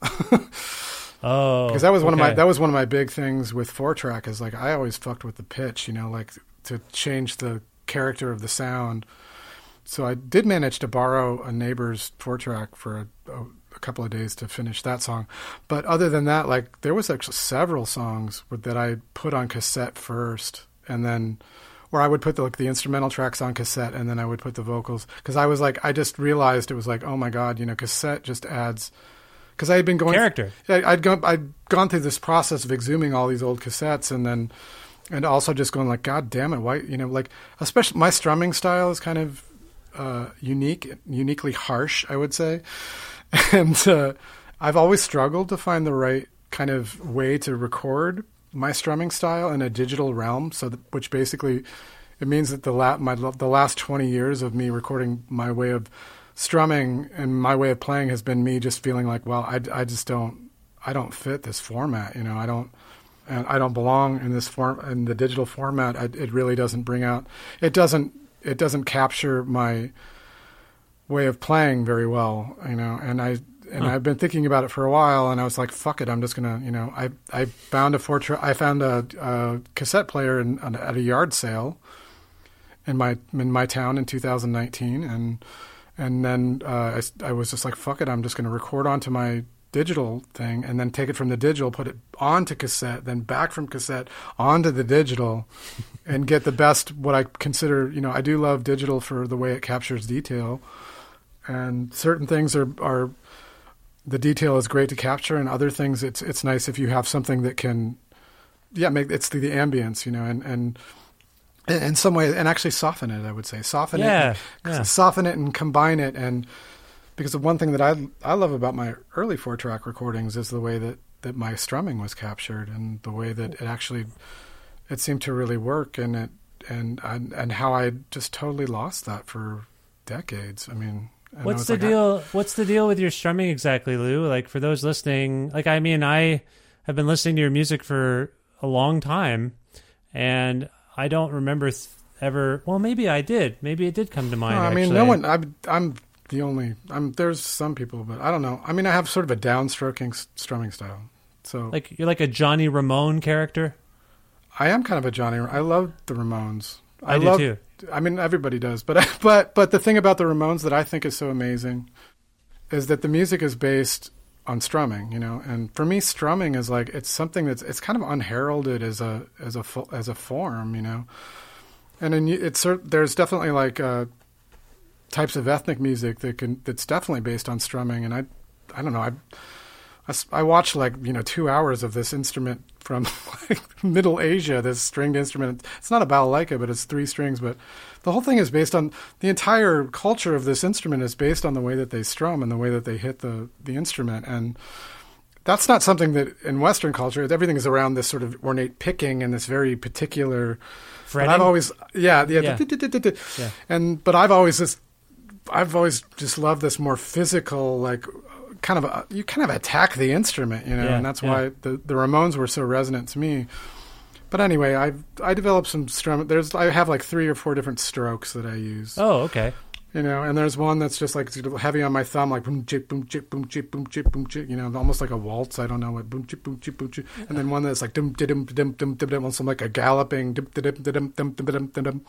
Oh, because that was one okay. of my that was one of my big things with four track is like I always fucked with the pitch, you know, like to change the character of the sound. So I did manage to borrow a neighbor's four track for a, a, a couple of days to finish that song. But other than that, like there was actually several songs with, that I put on cassette first, and then, or I would put the, like the instrumental tracks on cassette, and then I would put the vocals, because I was like I just realized it was like, oh my god, you know, cassette just adds. Because I had been going character. I'd gone I'd gone through this process of exhuming all these old cassettes, and then and also just going like, God damn it, why, you know, like especially my strumming style is kind of uh, unique, uniquely harsh, I would say, and uh, I've always struggled to find the right kind of way to record my strumming style in a digital realm. So that, which basically it means that the la- my the last twenty years of me recording my way of strumming and my way of playing has been me just feeling like, well, I, I just don't, I don't fit this format, you know, I don't, and I don't belong in this form, in the digital format. I, it really doesn't bring out, it doesn't, it doesn't capture my way of playing very well, you know, and I, and huh. I've been thinking about it for a while, and I was like, fuck it, I'm just going to, you know, I, I found a four tra- I found a, a cassette player in, at a yard sale in my, in my town in two thousand nineteen, and And then uh, I, I was just like, fuck it, I'm just going to record onto my digital thing and then take it from the digital, put it onto cassette, then back from cassette onto the digital and get the best, what I consider, you know, I do love digital for the way it captures detail, and certain things are are the detail is great to capture, and other things it's it's nice if you have something that can, yeah, make it's the, the ambience, you know, and and in some way, and actually soften it. I would say soften yeah, it, and, yeah. soften it, and combine it. And because the one thing that I I love about my early four track recordings is the way that, that my strumming was captured, and the way that it actually it seemed to really work, and it and and, and how I just totally lost that for decades. I mean. And What's I the like, deal? I, what's the deal with your strumming exactly, Lou? Like for those listening, like I mean, I have been listening to your music for a long time, and I don't remember th- ever. Well, maybe I did. Maybe it did come to mind. No, I actually. mean, no one. I'm, I'm the only. I'm. There's some people, but I don't know. I mean, I have sort of a downstroking s- strumming style. So, like you're like a Johnny Ramone character. I am kind of a Johnny. I love the Ramones. I, I do love, too. I mean, everybody does, but but but the thing about the Ramones that I think is so amazing is that the music is based on strumming, you know. And for me, strumming is like it's something that's it's kind of unheralded as a as a as a form, you know. And in, it's there's definitely like uh, types of ethnic music that can that's definitely based on strumming. And I I don't know I. I, I watched like, you know, two hours of this instrument from like Middle Asia, this stringed instrument. It's not a balalaika, but it's three strings. But the whole thing is based on the entire culture of this instrument is based on the way that they strum and the way that they hit the, the instrument. And that's not something that in Western culture, everything is around this sort of ornate picking and this very particular. Fretting? But I've always, yeah, yeah, Yeah. the, Yeah. and but I've always just, I've always just loved this more physical, like. Kind of a, you kind of attack the instrument, you know, Yeah, and that's yeah. why the, the Ramones were so resonant to me. But anyway, I I developed some strum. There's I have like three or four different strokes that I use. Oh, okay. You know, and there's one that's just like heavy on my thumb, like boom chip boom chip boom chip boom chip boom chip. You know, almost like a waltz. I don't know what boom chip boom chip boom chip. And then one that's like dum dum dum dum dum dum, also like a galloping dum dum dum dum dum dum dum.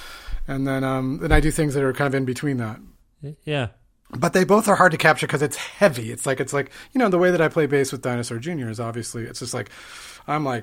And then um then I do things that are kind of in between that. Yeah. But they both are hard to capture because it's heavy. It's like, it's like, you know, the way that I play bass with Dinosaur Junior is obviously, it's just like, I'm like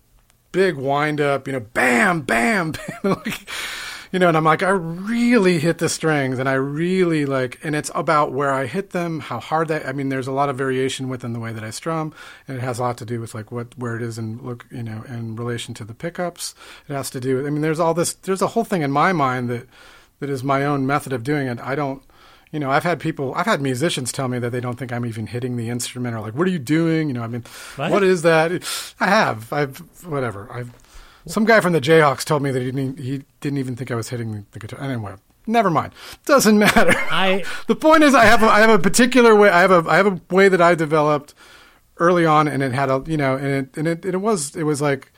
big wind up, you know, bam, bam, bam, like, you know, and I'm like, I really hit the strings and I really like, and it's about where I hit them, how hard that, I mean, there's a lot of variation within the way that I strum, and it has a lot to do with like what, where it is in look, you know, in relation to the pickups. It has to do with, I mean, there's all this, there's a whole thing in my mind that, that is my own method of doing it. I don't, You know, I've had people, I've had musicians tell me that they don't think I'm even hitting the instrument, or like, what are you doing? You know, I mean, What? what is that? I have, I've, whatever. I've, some guy from the Jayhawks told me that he didn't, he didn't even think I was hitting the guitar. Anyway, never mind. Doesn't matter. I The point is, I have, a, I have a particular way. I have a, I have a way that I developed early on, and it had a, you know, and it, and it, it was, it was like,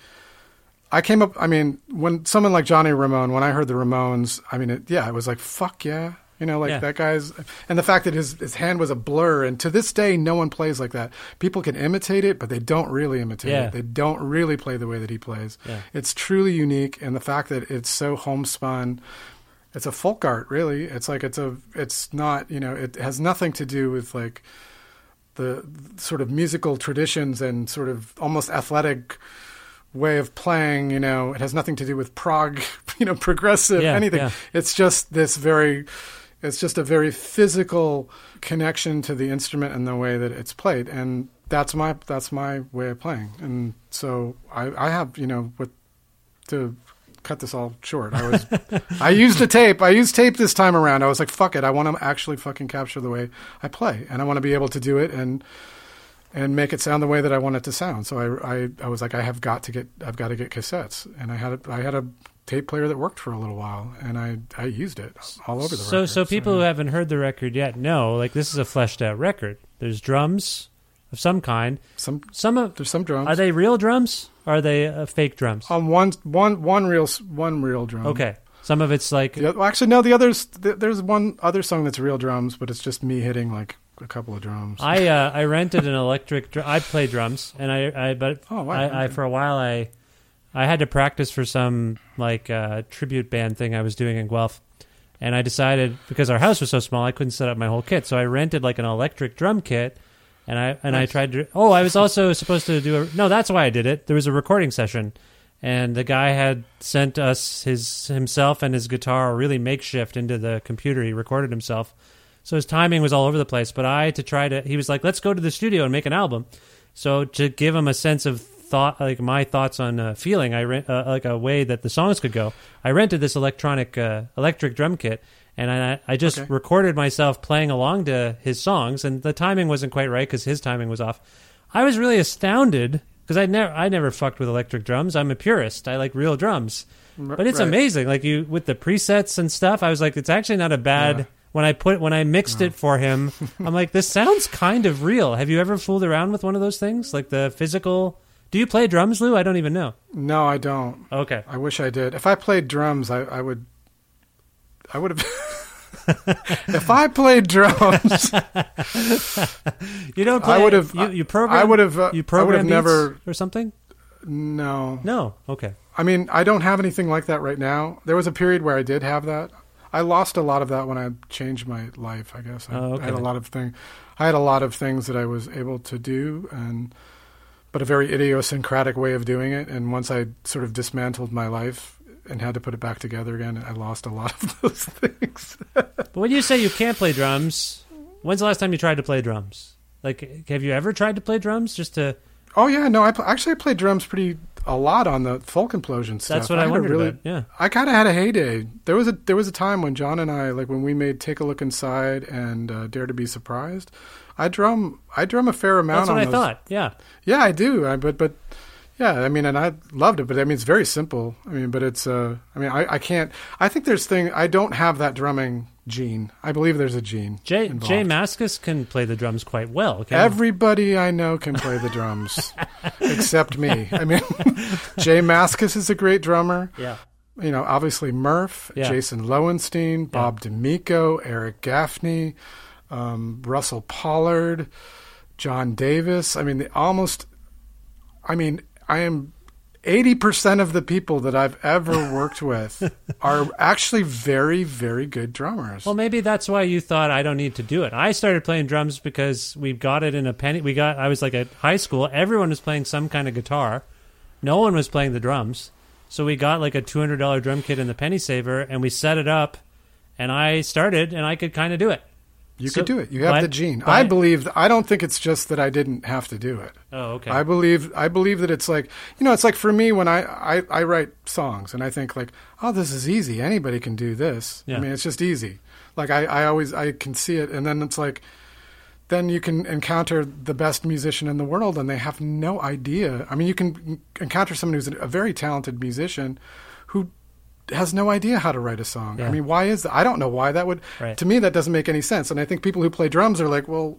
I came up. I mean, when someone like Johnny Ramone, when I heard the Ramones, I mean, it, yeah, it was like, fuck yeah. You know, like Yeah. that guy's, and the fact that his, his hand was a blur, and to this day, no one plays like that. People can imitate it, but they don't really imitate Yeah. it. They don't really play the way that he plays. Yeah. It's truly unique, and the fact that it's so homespun, it's a folk art, really. It's like, it's a, it's not, you know, it has nothing to do with like the sort of musical traditions and sort of almost athletic way of playing, you know. It has nothing to do with prog, you know, progressive, Yeah, anything. yeah. It's just this very, it's just a very physical connection to the instrument and the way that it's played. And that's my, that's my way of playing. And so I, I have, you know, with, to cut this all short, I was, I used a tape. I used tape this time around. I was like, fuck it. I want to actually fucking capture the way I play. And I want to be able to do it and, and make it sound the way that I want it to sound. So I, I, I was like, I have got to get, I've got to get cassettes. And I had a, I had a tape player that worked for a little while, and I, I used it all over the so record. so people who haven't heard the record yet know, like this is a fleshed out record. There's drums of some kind. some, Some of there's some drums. are they real drums? Or are they uh, fake drums? On one, one, one real, one real drum. Okay. Some of it's like The, oth- well, actually, no. The others, th- there's one other song that's real drums, but it's just me hitting like a couple of drums. I uh, I rented an electric. Dr- I play drums, and I I but Oh, wow, I, I okay. for a while I I had to practice for some like uh, tribute band thing I was doing in Guelph, and I decided because our house was so small I couldn't set up my whole kit, so I rented like an electric drum kit, and I and Nice. I tried to. Oh, I was also supposed to do a no. That's why I did it. There was a recording session. And the guy had sent us his himself and his guitar really makeshift into the computer. He recorded himself. So his timing was all over the place. But I, to try to, he was like, let's go to the studio and make an album. So to give him a sense of thought, like my thoughts on uh, feeling, I rent, uh, like a way that the songs could go, I rented this electronic, uh, electric drum kit. And I, I just okay. recorded myself playing along to his songs. And the timing wasn't quite right because his timing was off. I was really astounded because I never, I never fucked with electric drums. I'm a purist. I like real drums. But it's right. amazing. Like you, with the presets and stuff, I was like, it's actually not a bad... Yeah. When I put when I mixed oh. it for him, I'm like, this sounds kind of real. Have you ever fooled around with one of those things, like the physical? Do you play drums, Lou? I don't even know. No, I don't. Okay, I wish I did. If I played drums, I, I would. I would have. If I played drums, you don't. Play, I would have. You, you program. I would have. Uh, you program I would have never or something. No. No. Okay. I mean, I don't have anything like that right now. There was a period where I did have that. I lost a lot of that when I changed my life, I guess. I, oh, okay. I had a lot of thing, I had a lot of things that I was able to do, and but a very idiosyncratic way of doing it. And once I sort of dismantled my life and had to put it back together again, I lost a lot of those things. But when you say you can't play drums, when's the last time you tried to play drums? Like, have you ever tried to play drums just to... Oh, yeah, no, I pl- actually I played drums pretty... a lot on the Folk Implosion stuff. That's what I, I wondered really, about, yeah. I kind of had a heyday. There was a there was a time when John and I, like when we made Take a Look Inside and uh, Dare to Be Surprised, I drum I drum a fair amount That's what on I those. thought, yeah. Yeah, I do. I, but, but, yeah, I mean, and I loved it, but I mean, it's very simple. I mean, but it's, uh, I mean, I, I can't, I think there's thing, I don't have that drumming gene. I believe there's a gene. Jay, involved. Jay Mascis can play the drums quite well. Everybody I know can play the drums, except me. I mean, Jay Mascis is a great drummer. Yeah. You know, obviously Murph, yeah. Jason Lowenstein, Bob yeah. D'Amico, Eric Gaffney, um, Russell Pollard, John Davis. I mean, they almost, I mean, I am eighty percent of the people that I've ever worked with are actually very, very good drummers. Well, maybe that's why you thought I don't need to do it. I started playing drums because we got it in a penny. We got, I was like at high school, everyone was playing some kind of guitar. No one was playing the drums. So we got like a two hundred dollars drum kit in the Penny Saver and we set it up and I started and I could kind of do it. You so, could do it. You have but, the gene. But, I believe. I don't think it's just that I didn't have to do it. Oh, okay. I believe. I believe that it's like, you know, it's like for me when I, I, I write songs and I think like, oh, this is easy. Anybody can do this. Yeah. I mean, it's just easy. Like I, I always I can see it, and then it's like, then you can encounter the best musician in the world, and they have no idea. I mean, you can encounter someone who's a very talented musician, who has no idea how to write a song. Yeah. I mean, why is that? I don't know why that would. Right. To me, that doesn't make any sense. And I think people who play drums are like, well,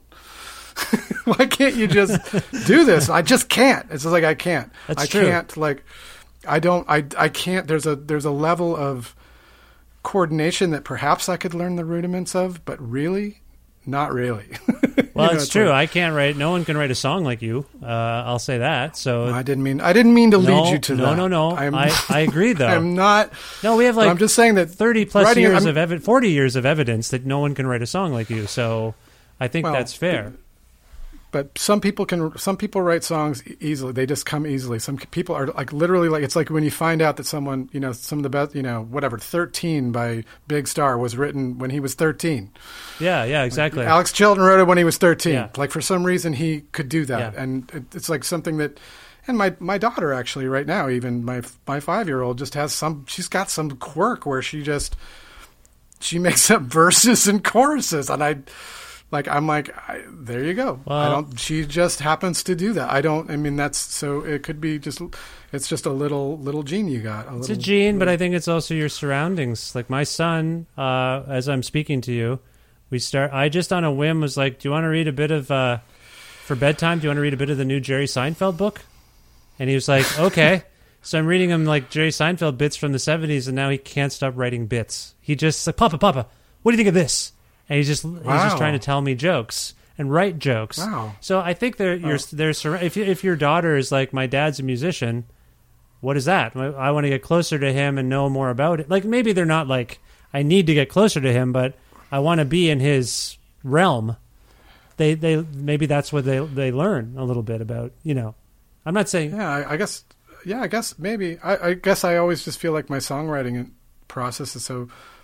why can't you just do this? I just can't. It's just like I can't. That's I true. can't. Like, I don't. I I can't. There's a there's a level of coordination that perhaps I could learn the rudiments of, but really, not really. Well, you know, it's, it's true. like, I can't write. No one can write a song like you. Uh, I'll say that. So I didn't mean. I didn't mean to no, lead you to no, that. No, no, no. I I agree though. I'm not. No, we have like. I'm just saying that thirty plus writing, years I'm, of evi- forty years of evidence that no one can write a song like you. So I think well, that's fair. But some people can. Some people write songs easily. They just come easily. Some people are like literally like it's like when you find out that someone, you know, some of the best, you know, whatever, thirteen by Big Star was written when he was thirteen. Yeah, yeah, exactly. Like Alex Chilton wrote it when he was thirteen. Yeah. Like for some reason he could do that, Yeah. and it, it's like something that. And my, my daughter actually right now, even my my five year old, just has some. She's got some quirk where she just she makes up verses and choruses, and I. Like, I'm like, I, there you go. Well, I don't, she just happens to do that. I don't, I mean, that's, so it could be just, it's just a little, little gene you got. A it's little, a gene, little, but I think it's also your surroundings. Like my son, uh, as I'm speaking to you, we start, I just on a whim was like, do you want to read a bit of, uh, for bedtime, do you want to read a bit of the new Jerry Seinfeld book? And he was like, okay. So I'm reading him like Jerry Seinfeld bits from the seventies, and now he can't stop writing bits. He just like, Papa, Papa, what do you think of this? And he's just wow. he's just trying to tell me jokes and write jokes. Wow. So I think there you're oh. there's if if your daughter is like, my dad's a musician, what is that? I, I want to get closer to him and know more about it. Like maybe they're not like, I need to get closer to him, but I want to be in his realm. They they maybe that's what they they learn a little bit about, you know. I'm not saying Yeah, I, I guess yeah, I guess maybe I, I guess I always just feel like my songwriting process is so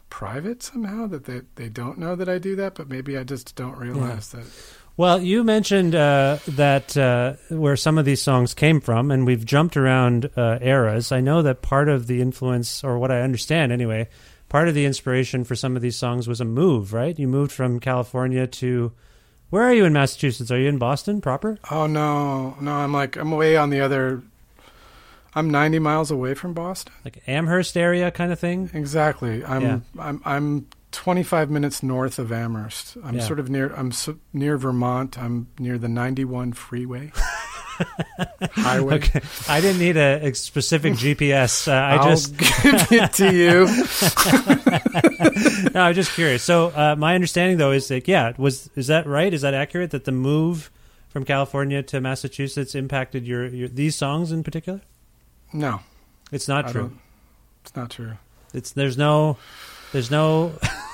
private somehow, that they, they don't know that I do that, but maybe I just don't realize yeah. that. Well, you mentioned uh, that uh, where some of these songs came from, and we've jumped around uh, eras. I know that part of the influence, or what I understand anyway, part of the inspiration for some of these songs was a move, right? You moved from California to... Where are you in Massachusetts? Are you in Boston proper? Oh, no. No, I'm like, I'm way on the other... I'm ninety miles away from Boston. Like Amherst area kind of thing? Exactly. I'm yeah. I'm I'm twenty-five minutes north of Amherst. I'm yeah. sort of near I'm so, near Vermont. I'm near the ninety-one freeway. Highway. Okay. I didn't need a, a specific G P S. Uh, I I'll just give it to you. No, I'm just curious. So uh, my understanding though is that yeah, was is that right? Is that accurate that the move from California to Massachusetts impacted your, your these songs in particular? No, it's not I true. Don't, it's not true. It's there's no, there's no.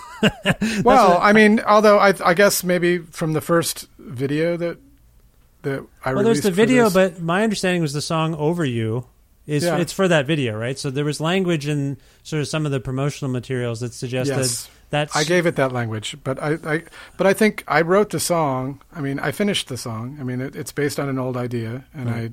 Well, I mean, although I, I guess maybe from the first video that that I well, released. Well, there's the video, this, but my understanding was the song "Over You" is yeah. it's for that video, right? So there was language in sort of some of the promotional materials that suggested yes, that I gave it that language, but I, I, but I think I wrote the song. I mean, I finished the song. I mean, it, it's based on an old idea, and mm. I.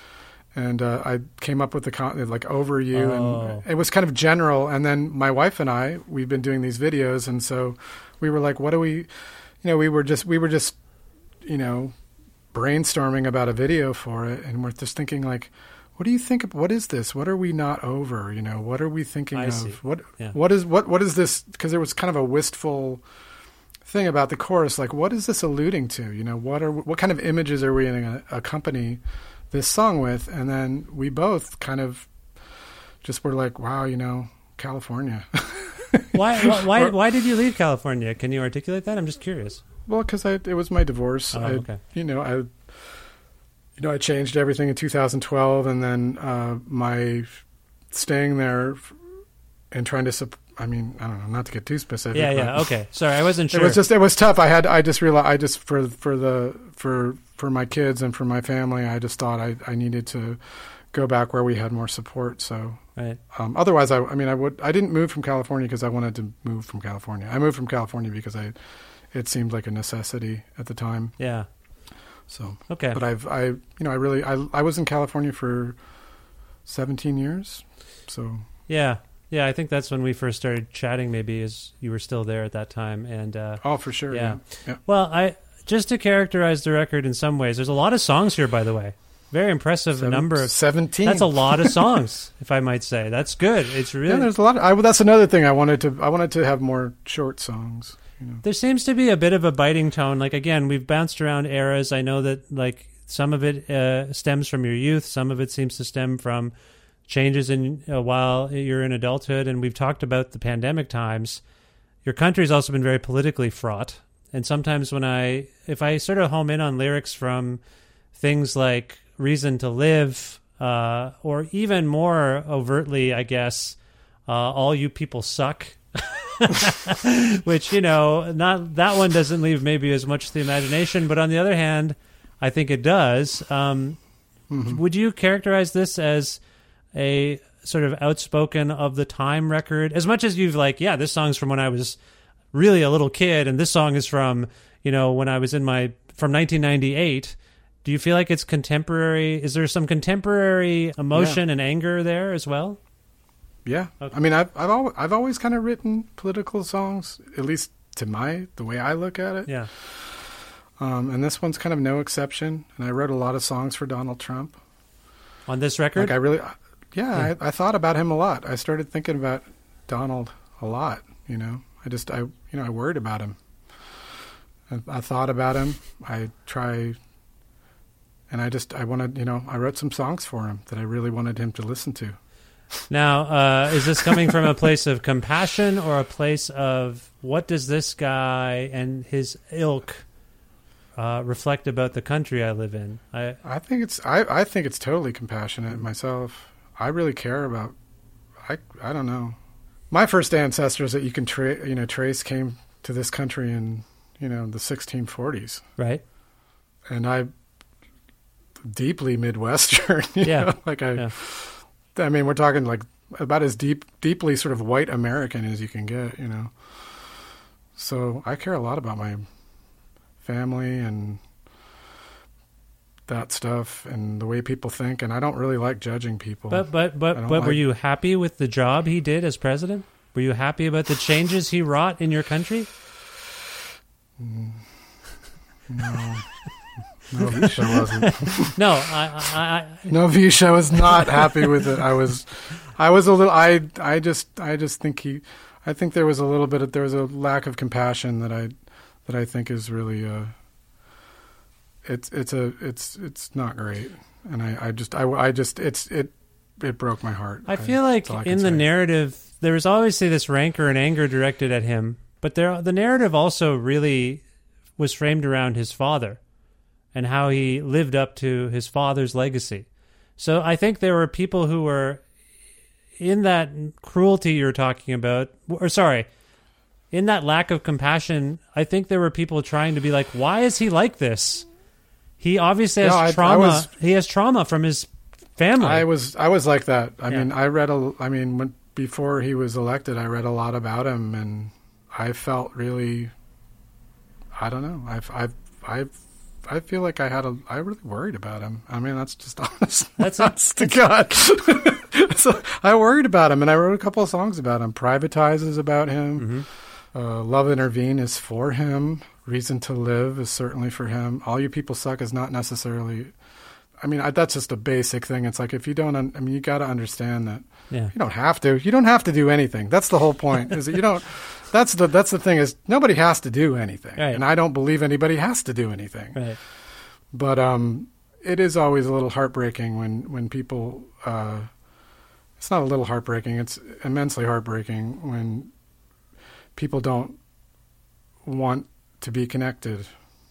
And uh, I came up with the con- like "Over You," oh. and it was kind of general. And then my wife and I, we've been doing these videos, and so we were like, "What do we?" You know, we were just we were just, you know, brainstorming about a video for it, and we're just thinking like, "What do you think? Of, what is this? What are we not over? You know, what are we thinking I of? See. What yeah. what is what what is this?" Because there was kind of a wistful thing about the chorus, like, what is this alluding to? You know, what are what kind of images are we going to accompany this song with? And then we both kind of just were like, wow, you know, California. why, why, why, why did you leave California? Can you articulate that? I'm just curious. Well, because it was my divorce. Oh, I, okay. You know, I, you know, I changed everything in two thousand twelve, and then uh, my staying there and trying to, sup- I mean, I don't know, not to get too specific. Yeah, yeah, okay. Sorry, I wasn't sure. It was just, it was tough. I had, I just realized, I just for for the for. for my kids and for my family, I just thought I, I needed to go back where we had more support. So, right. um, otherwise, I, I mean, I would, I didn't move from California because I wanted to move from California. I moved from California because I, it seemed like a necessity at the time. Yeah. So, okay. But I've, I, you know, I really, I, I was in California for seventeen years. So, yeah. Yeah. I think that's when we first started chatting, maybe, as you were still there at that time. And, uh, oh, for sure. Yeah. yeah. yeah. Well, I, just to characterize the record in some ways, there's a lot of songs here, by the way. Very impressive Seven, number of seventeen. That's a lot of songs, if I might say. That's good. It's really yeah. There's a lot. Of, I, that's another thing I wanted to. I wanted to have more short songs. You know. There seems to be a bit of a biting tone. Like again, we've bounced around eras. I know that like some of it uh, stems from your youth. Some of it seems to stem from changes in uh, while you're in adulthood. And we've talked about the pandemic times. Your country's also been very politically fraught. And sometimes when I, if I sort of home in on lyrics from things like Reason to Live, uh, or even more overtly, I guess, uh, All You People Suck, which, you know, not that one doesn't leave maybe as much to the imagination, but on the other hand, I think it does. Um, mm-hmm. Would you characterize this as a sort of outspoken of the time record? As much as you've like, yeah, this song's from when I was really a little kid, and this song is from, you know, when I was in my, from nineteen ninety-eight. Do you feel like it's contemporary? Is there some contemporary emotion yeah. and anger there as well? Yeah. Okay. I mean, I've, I've always, I've always kind of written political songs, at least to my, the way I look at it. Yeah. Um, and this one's kind of no exception. And I wrote a lot of songs for Donald Trump. On this record? Like I really, yeah, yeah. I, I thought about him a lot. I started thinking about Donald a lot, you know. I just, I, you know, I worried about him. I, I thought about him. I try, and I just, I wanted, you know, I wrote some songs for him that I really wanted him to listen to. Now, uh, is this coming from a place of compassion or a place of what does this guy and his ilk uh, reflect about the country I live in? I, I think it's, I, I think it's totally compassionate myself. I really care about, I, I don't know. My first ancestors that you can tra- you know trace came to this country in you know the sixteen forties, right? And I deeply Midwestern, you yeah. know? like I, yeah. I mean, we're talking like about as deep, deeply sort of white American as you can get, you know. So I care a lot about my family and that stuff and the way people think, and I don't really like judging people. But but but but like... were you happy with the job he did as president? Were you happy about the changes he wrought in your country? Mm, no. No, Visha wasn't. no, I, I, I no, Visha was not happy with it. I was, I was a little. I, I just, I just think he. I think there was a little bit of there was a lack of compassion that I, that I think is really. Uh, it's it's a it's it's not great, and I, I just I, I just it's it it broke my heart. I feel I, like I in the say. narrative there was obviously this rancor and anger directed at him, but there the narrative also really was framed around his father and how he lived up to his father's legacy. So I think there were people who were in that cruelty you're talking about, or sorry, in that lack of compassion. I think there were people trying to be like, why is he like this? He obviously has no, I, trauma. I was, he has trauma from his family. I was, I was like that. I yeah. mean, I read a, I mean, when, before he was elected, I read a lot about him, and I felt really, I don't know. I've, I've, I've, I feel like I had a, I really worried about him. I mean, that's just honest. That's honest to God. So I worried about him, and I wrote a couple of songs about him. Privatize is about him. Mm-hmm. Uh, Love Intervene is for him. Reason to Live is certainly for him. All You People Suck is not necessarily. I mean, I, that's just a basic thing. It's like if you don't, un, I mean, you got to understand that yeah. you don't have to. You don't have to do anything. That's the whole point. Is that you don't. That's the that's the thing is nobody has to do anything, right. and I don't believe anybody has to do anything. Right. But um, it is always a little heartbreaking when when people. Uh, it's not a little heartbreaking. It's immensely heartbreaking when people don't want to be connected,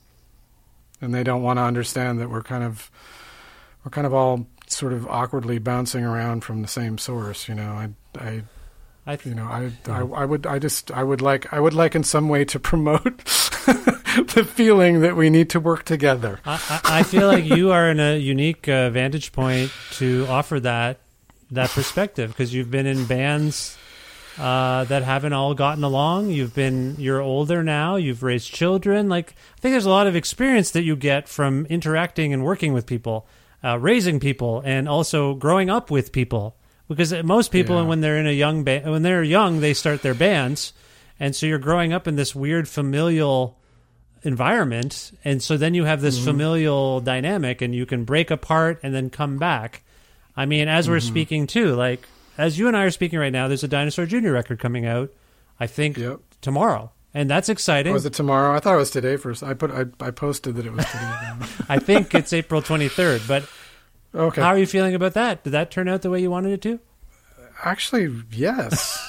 and they don't want to understand that we're kind of we're kind of all sort of awkwardly bouncing around from the same source. You know, I, I, I th- you know, I, I, I would, I just, I would like, I would like in some way to promote the feeling that we need to work together. I, I, I feel like you are in a unique uh, vantage point to offer that that perspective because you've been in bands uh, that haven't all gotten along. You've been, you're older now. You've raised children. Like I think there's a lot of experience that you get from interacting and working with people, uh, raising people, and also growing up with people. Because most people, yeah. when they're in a young ba- when they're young, they start their bands, and so you're growing up in this weird familial environment, and so then you have this mm-hmm. familial dynamic, and you can break apart and then come back. I mean, as mm-hmm. we're speaking too, like as you and I are speaking right now, there's a Dinosaur Junior record coming out, I think yep. tomorrow, and that's exciting. Oh, was it tomorrow? I thought it was today. First, I put I, I posted that it was today. I think it's April twenty-third, but. Okay. How are you feeling about that? Did that turn out the way you wanted it to? Actually, yes.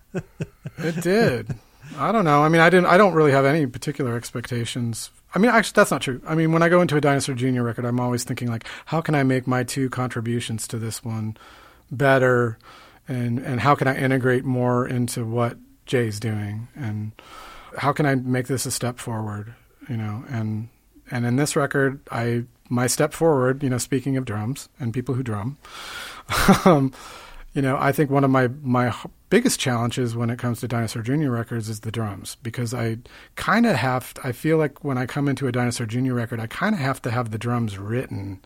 It did. I don't know. I mean, I didn't. I don't really have any particular expectations. I mean, actually, that's not true. I mean, when I go into a Dinosaur Junior record, I'm always thinking like, how can I make my two contributions to this one better, and and how can I integrate more into what Jay's doing, and how can I make this a step forward? You know, and and in this record, I. My step forward, you know, speaking of drums and people who drum, um, you know, I think one of my, my biggest challenges when it comes to Dinosaur Junior records is the drums, because I kind of have, I feel like when I come into a Dinosaur Junior record, I kind of have to have the drums written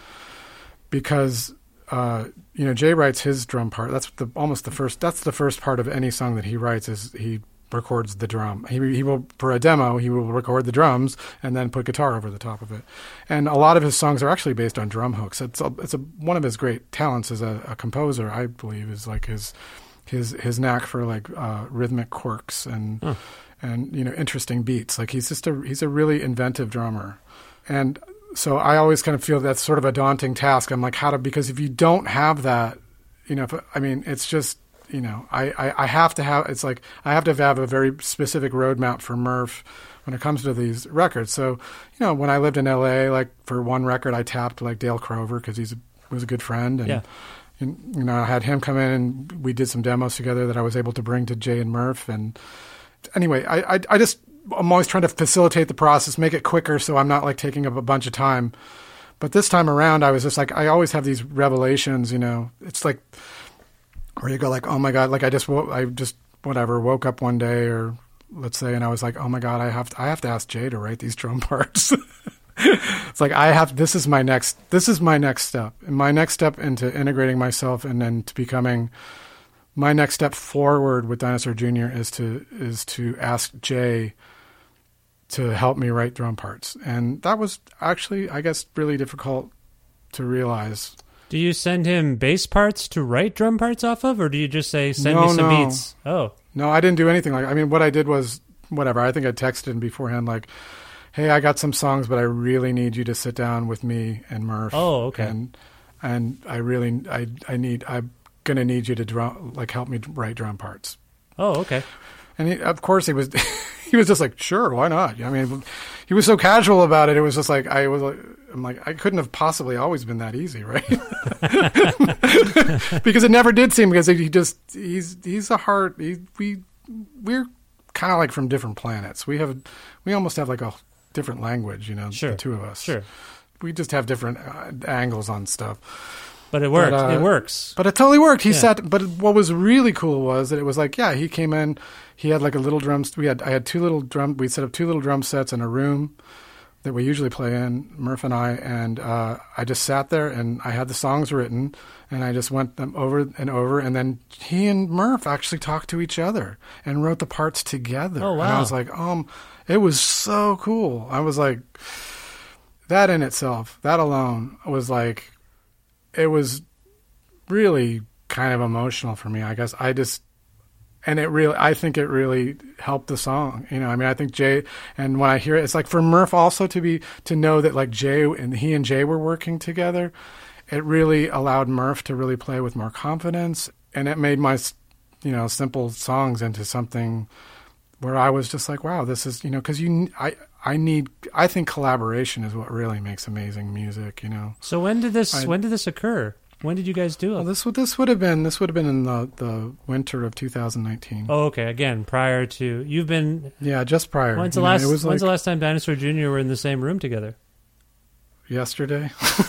because, uh, you know, Jay writes his drum part. That's the almost the first, that's the first part of any song that he writes is he records the drum. He he will, for a demo, he will record the drums and then put guitar over the top of it. And a lot of his songs are actually based on drum hooks. It's a, it's a, one of his great talents as a, a composer, I believe, is like his his his knack for like uh, rhythmic quirks and huh. and you know interesting beats. Like he's just a he's a really inventive drummer. And so I always kind of feel that's sort of a daunting task. I'm like, how to, because if you don't have that, you know, if, I mean, it's just. You know, I, I, I have to have, it's like, I have to have a very specific roadmap for Murph when it comes to these records. So, you know, when I lived in L A, like for one record, I tapped like Dale Crover because he's a, was a good friend. And, yeah. and, you know, I had him come in and we did some demos together that I was able to bring to Jay and Murph. And anyway, I, I, I just, I'm always trying to facilitate the process, make it quicker so I'm not like taking up a bunch of time. But this time around, I was just like, I always have these revelations, you know, it's like, where you go like, oh my God, like I just, wo- I just, whatever, woke up one day or let's say, and I was like, oh my God, I have to, I have to ask Jay to write these drum parts. It's like, I have, this is my next, this is my next step. And my next step into integrating myself and then to becoming, my next step forward with Dinosaur Junior is to, is to ask Jay to help me write drum parts. And that was actually, I guess, really difficult to realize. Do you send him bass parts to write drum parts off of, or do you just say, send no, me some no. beats? Oh. No, I didn't do anything like, I mean, what I did was, whatever, I think I texted him beforehand, like, hey, I got some songs, but I really need you to sit down with me and Murph. Oh, okay. And, and I really, I, I need, I'm going to need you to drum, like, help me write drum parts. Oh, okay. And he, of course he was, he was just like, sure, why not? I mean, he was so casual about it. It was just like, I was like, I'm like, I couldn't have possibly always been that easy, right? Because it never did seem, because he just, he's, he's a heart, he, we, we're kind of like from different planets. We have, we almost have like a different language, you know, sure. the two of us. Sure. We just have different uh, angles on stuff. But it worked. But, uh, it works. But it totally worked. He Yeah. sat, but what was really cool was that it was like, yeah, he came in, he had like a little drum, we had, I had two little drum, we set up two little drum sets in a room that we usually play in, Murph and I, and uh, I just sat there and I had the songs written and I just went them over and over, and then he and Murph actually talked to each other and wrote the parts together. Oh, wow. And I was like, um, it was so cool. I was like, that in itself, that alone was like, it was really kind of emotional for me. I guess I just, and it really, I think it really helped the song. You know, I mean, I think Jay, and when I hear it, it's like for Murph also to be, to know that like Jay and he and Jay were working together, it really allowed Murph to really play with more confidence. And it made my, you know, simple songs into something where I was just like, wow, this is, you know, because you, I, I need, I think collaboration is what really makes amazing music, you know. So when did this, I, when did this occur? When did you guys do it? Well, this would, this would have been, this would have been in the, the winter of two thousand nineteen. Oh, okay. Again, prior to, you've been, yeah, just prior. when's the You know, last, it was when's like the last time Dinosaur Junior were in the same room together? Yesterday.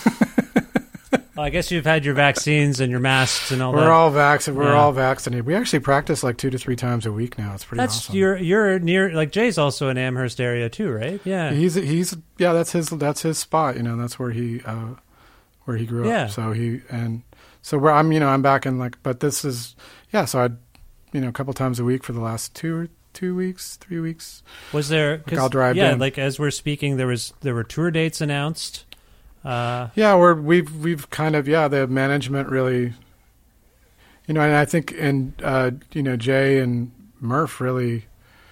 Well, I guess you've had your vaccines and your masks and all we're that. all vaccinated. We're Yeah. all vaccinated. We actually practice like two to three times a week now. It's pretty That's awesome. you're you're near, like Jay's also in Amherst area too, right? Yeah. He's he's yeah. That's his that's his spot. You know, that's where he uh, where he grew Yeah. up. So he and so where I'm you know I'm back in like but this is yeah. So I you know a couple times a week for the last two or two weeks, three weeks. Was there? 'Cause, Like I'll drive yeah, down. like as we're speaking, there was there were tour dates announced. Uh, Yeah, we're we've we've kind of yeah the management really, you know, and I think and uh, you know Jay and Murph really,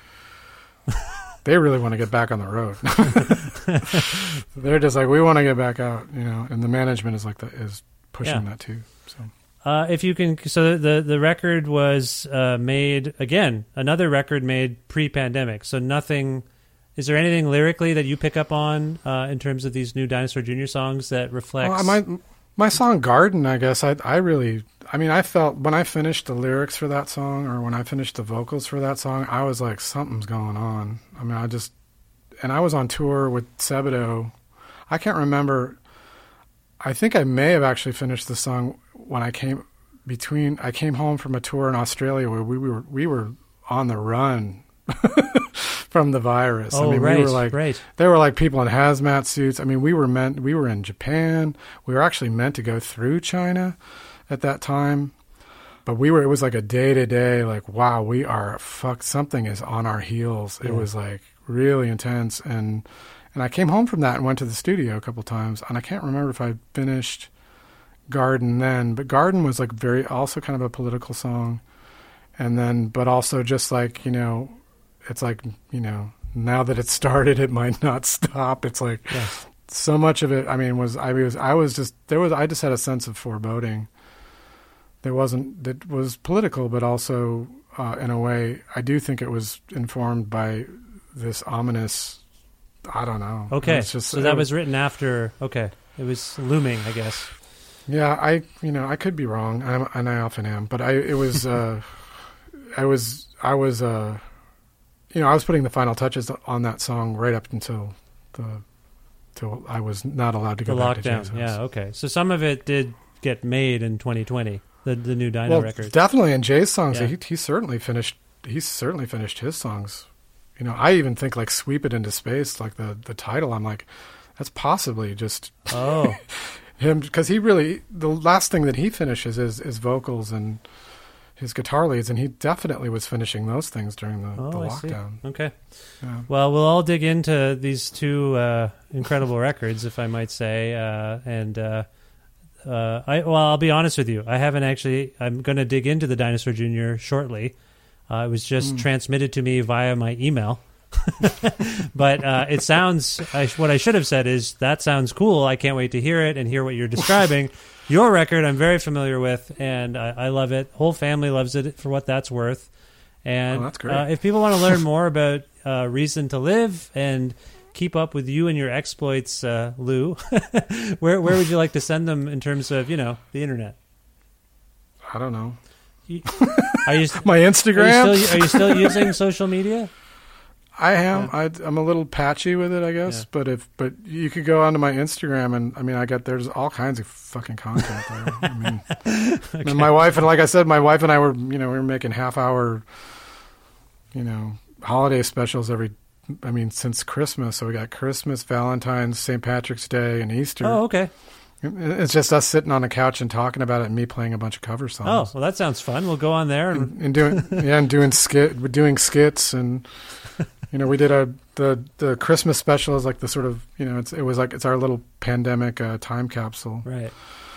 they really want to get back on the road. They're just like, we want to get back out, you know, and the management is like that is pushing Yeah. that too. So uh, if you can, so the the record was uh, made again, another record made pre-pandemic. So nothing. Is there anything lyrically that you pick up on uh, in terms of these new Dinosaur Junior songs that reflects? well, my my song Garden, I guess I I really I mean I felt when I finished the lyrics for that song or when I finished the vocals for that song, I was like something's going on. I mean I just and I was on tour with Sebadoh. I can't remember. I think I may have actually finished the song when I came between I came home from a tour in Australia where we were we were on the run. From the virus. Oh, I mean, right, we were like, right. there were like people in hazmat suits. I mean, we were meant, we were in Japan. We were actually meant to go through China at that time, but we were, it was like a day to day, like, wow, we are fuck, something is on our heels. Yeah. It was like really intense. And, and I came home from that and went to the studio a couple times, and I can't remember if I finished Garden then, but Garden was like very, also kind of a political song. And then, but also just like, you know, it's like, you know, now that it's started, it might not stop. It's like Yeah. so much of it, I mean, was, I was, I was just, there was, I just had a sense of foreboding. There wasn't, that was political, but also uh, in a way, I do think it was informed by this ominous, I don't know. Okay, It's just, so that was written after. Okay, it was looming, I guess. Yeah, I, you know, I could be wrong, I'm, and I often am, but I, it was, uh, I was, I was, uh, you know, I was putting the final touches on that song right up until the, till I was not allowed to The go back to lockdown. Jay's house. Yeah. Okay. So some of it did get made in twenty twenty. the the new Dino well, record. Definitely in Jay's songs, Yeah. he he certainly finished. He certainly finished his songs. You know, I even think like "Sweep It Into Space," like the the title. I'm like, that's possibly just Oh, him, because he really, the last thing that he finishes is is vocals and his guitar leads, and he definitely was finishing those things during the, oh, the I see. lockdown. Okay. Yeah. Well, we'll all dig into these two uh, incredible records, if I might say. Uh, and uh, uh, I, well, I'll be honest with you. I haven't actually. I'm going to dig into the Dinosaur Junior shortly. Uh, it was just Mm. transmitted to me via my email. But uh, it sounds. I, what I should have said is that sounds cool. I can't wait to hear it and hear what you're describing. Your record, I'm very familiar with, and I, I love it. Whole family loves it for what that's worth. And Oh, that's great. Uh, if people want to learn more about uh, Reason to Live and keep up with you and your exploits, uh, Lou, where where would you like to send them in terms of, you know, the internet? I don't know. You- Are you, My are Instagram. you still, are you still using social media? I am. I, I'm a little patchy with it, I guess. Yeah. But if, but you could go onto my Instagram, and I mean, I got there's all kinds of fucking content there. I mean, and my wife and like I said, my wife and I were, you know, we were making half hour, you know, holiday specials every. I mean, since Christmas. So we got Christmas, Valentine's, Saint Patrick's Day, and Easter. Oh, okay. It's just us sitting on the couch and talking about it, and me playing a bunch of cover Oh, songs. well, that sounds fun. We'll go on there. And, and, and doing yeah, and doing skit, we're doing skits, and you know, we did a the the Christmas special is like the sort of, you know, it's it was like it's our little pandemic uh, time capsule. right.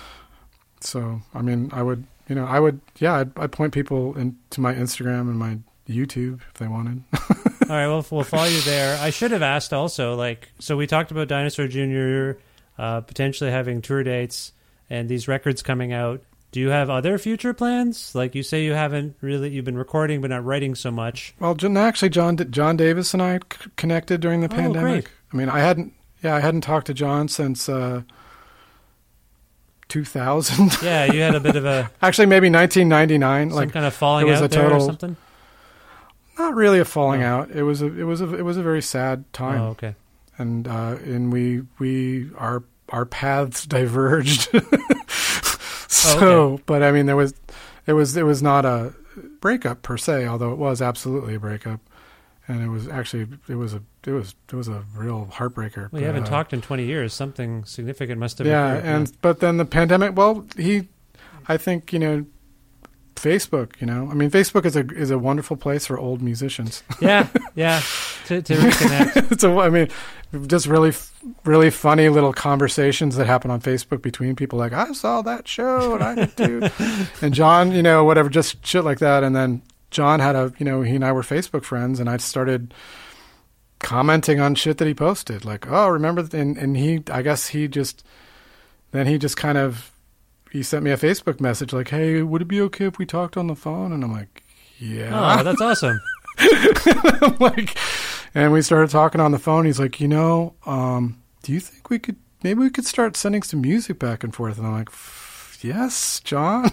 So I mean, I would, you know, I would, yeah, I'd, I'd point people into my Instagram and my YouTube if they wanted. All right, well, we'll follow you there. I should have asked also, like, so we talked about Dinosaur Junior uh, potentially having tour dates and these records coming out. Do you have other future plans? Like you say, you haven't really, you've been recording but not writing so much. Well, John, actually, John John Davis and I c- connected during the Oh, pandemic. great. I mean, I hadn't, yeah, I hadn't talked to John since uh, two thousand. Yeah, you had a bit of a Actually, maybe nineteen ninety-nine. some Like, kind of falling it was out a there or total- something. not really a falling Oh. out. It was a, it was a, it was a very sad time. Oh, okay. and uh, and we we our our paths diverged. so, Oh, okay. but I mean, there was it was it was not a breakup per se, although it was absolutely a breakup, and it was actually it was a it was it was a real heartbreaker. Well, you But, haven't uh, talked in twenty years. Something significant must have Yeah, occurred. and but then the pandemic. Well, he, I think you know. Facebook, you know, I mean, Facebook is a is a wonderful place for old musicians. yeah, yeah, to, to reconnect. It's a, I mean, just really, really funny little conversations that happen on Facebook between people. Like, I saw that show, and I did too. And John, you know, whatever, just shit like that. And then John had a, you know, he and I were Facebook friends, and I started commenting on shit that he posted. Like, oh, remember? th- And and he, I guess he just, then he just kind of, he sent me a Facebook message like, hey, would it be okay if we talked on the phone? And I'm like, yeah. Oh, that's awesome. I'm like, and we started talking on the phone. He's like, you know, um, do you think we could, maybe we could start sending some music back and forth? And I'm like, yes, John,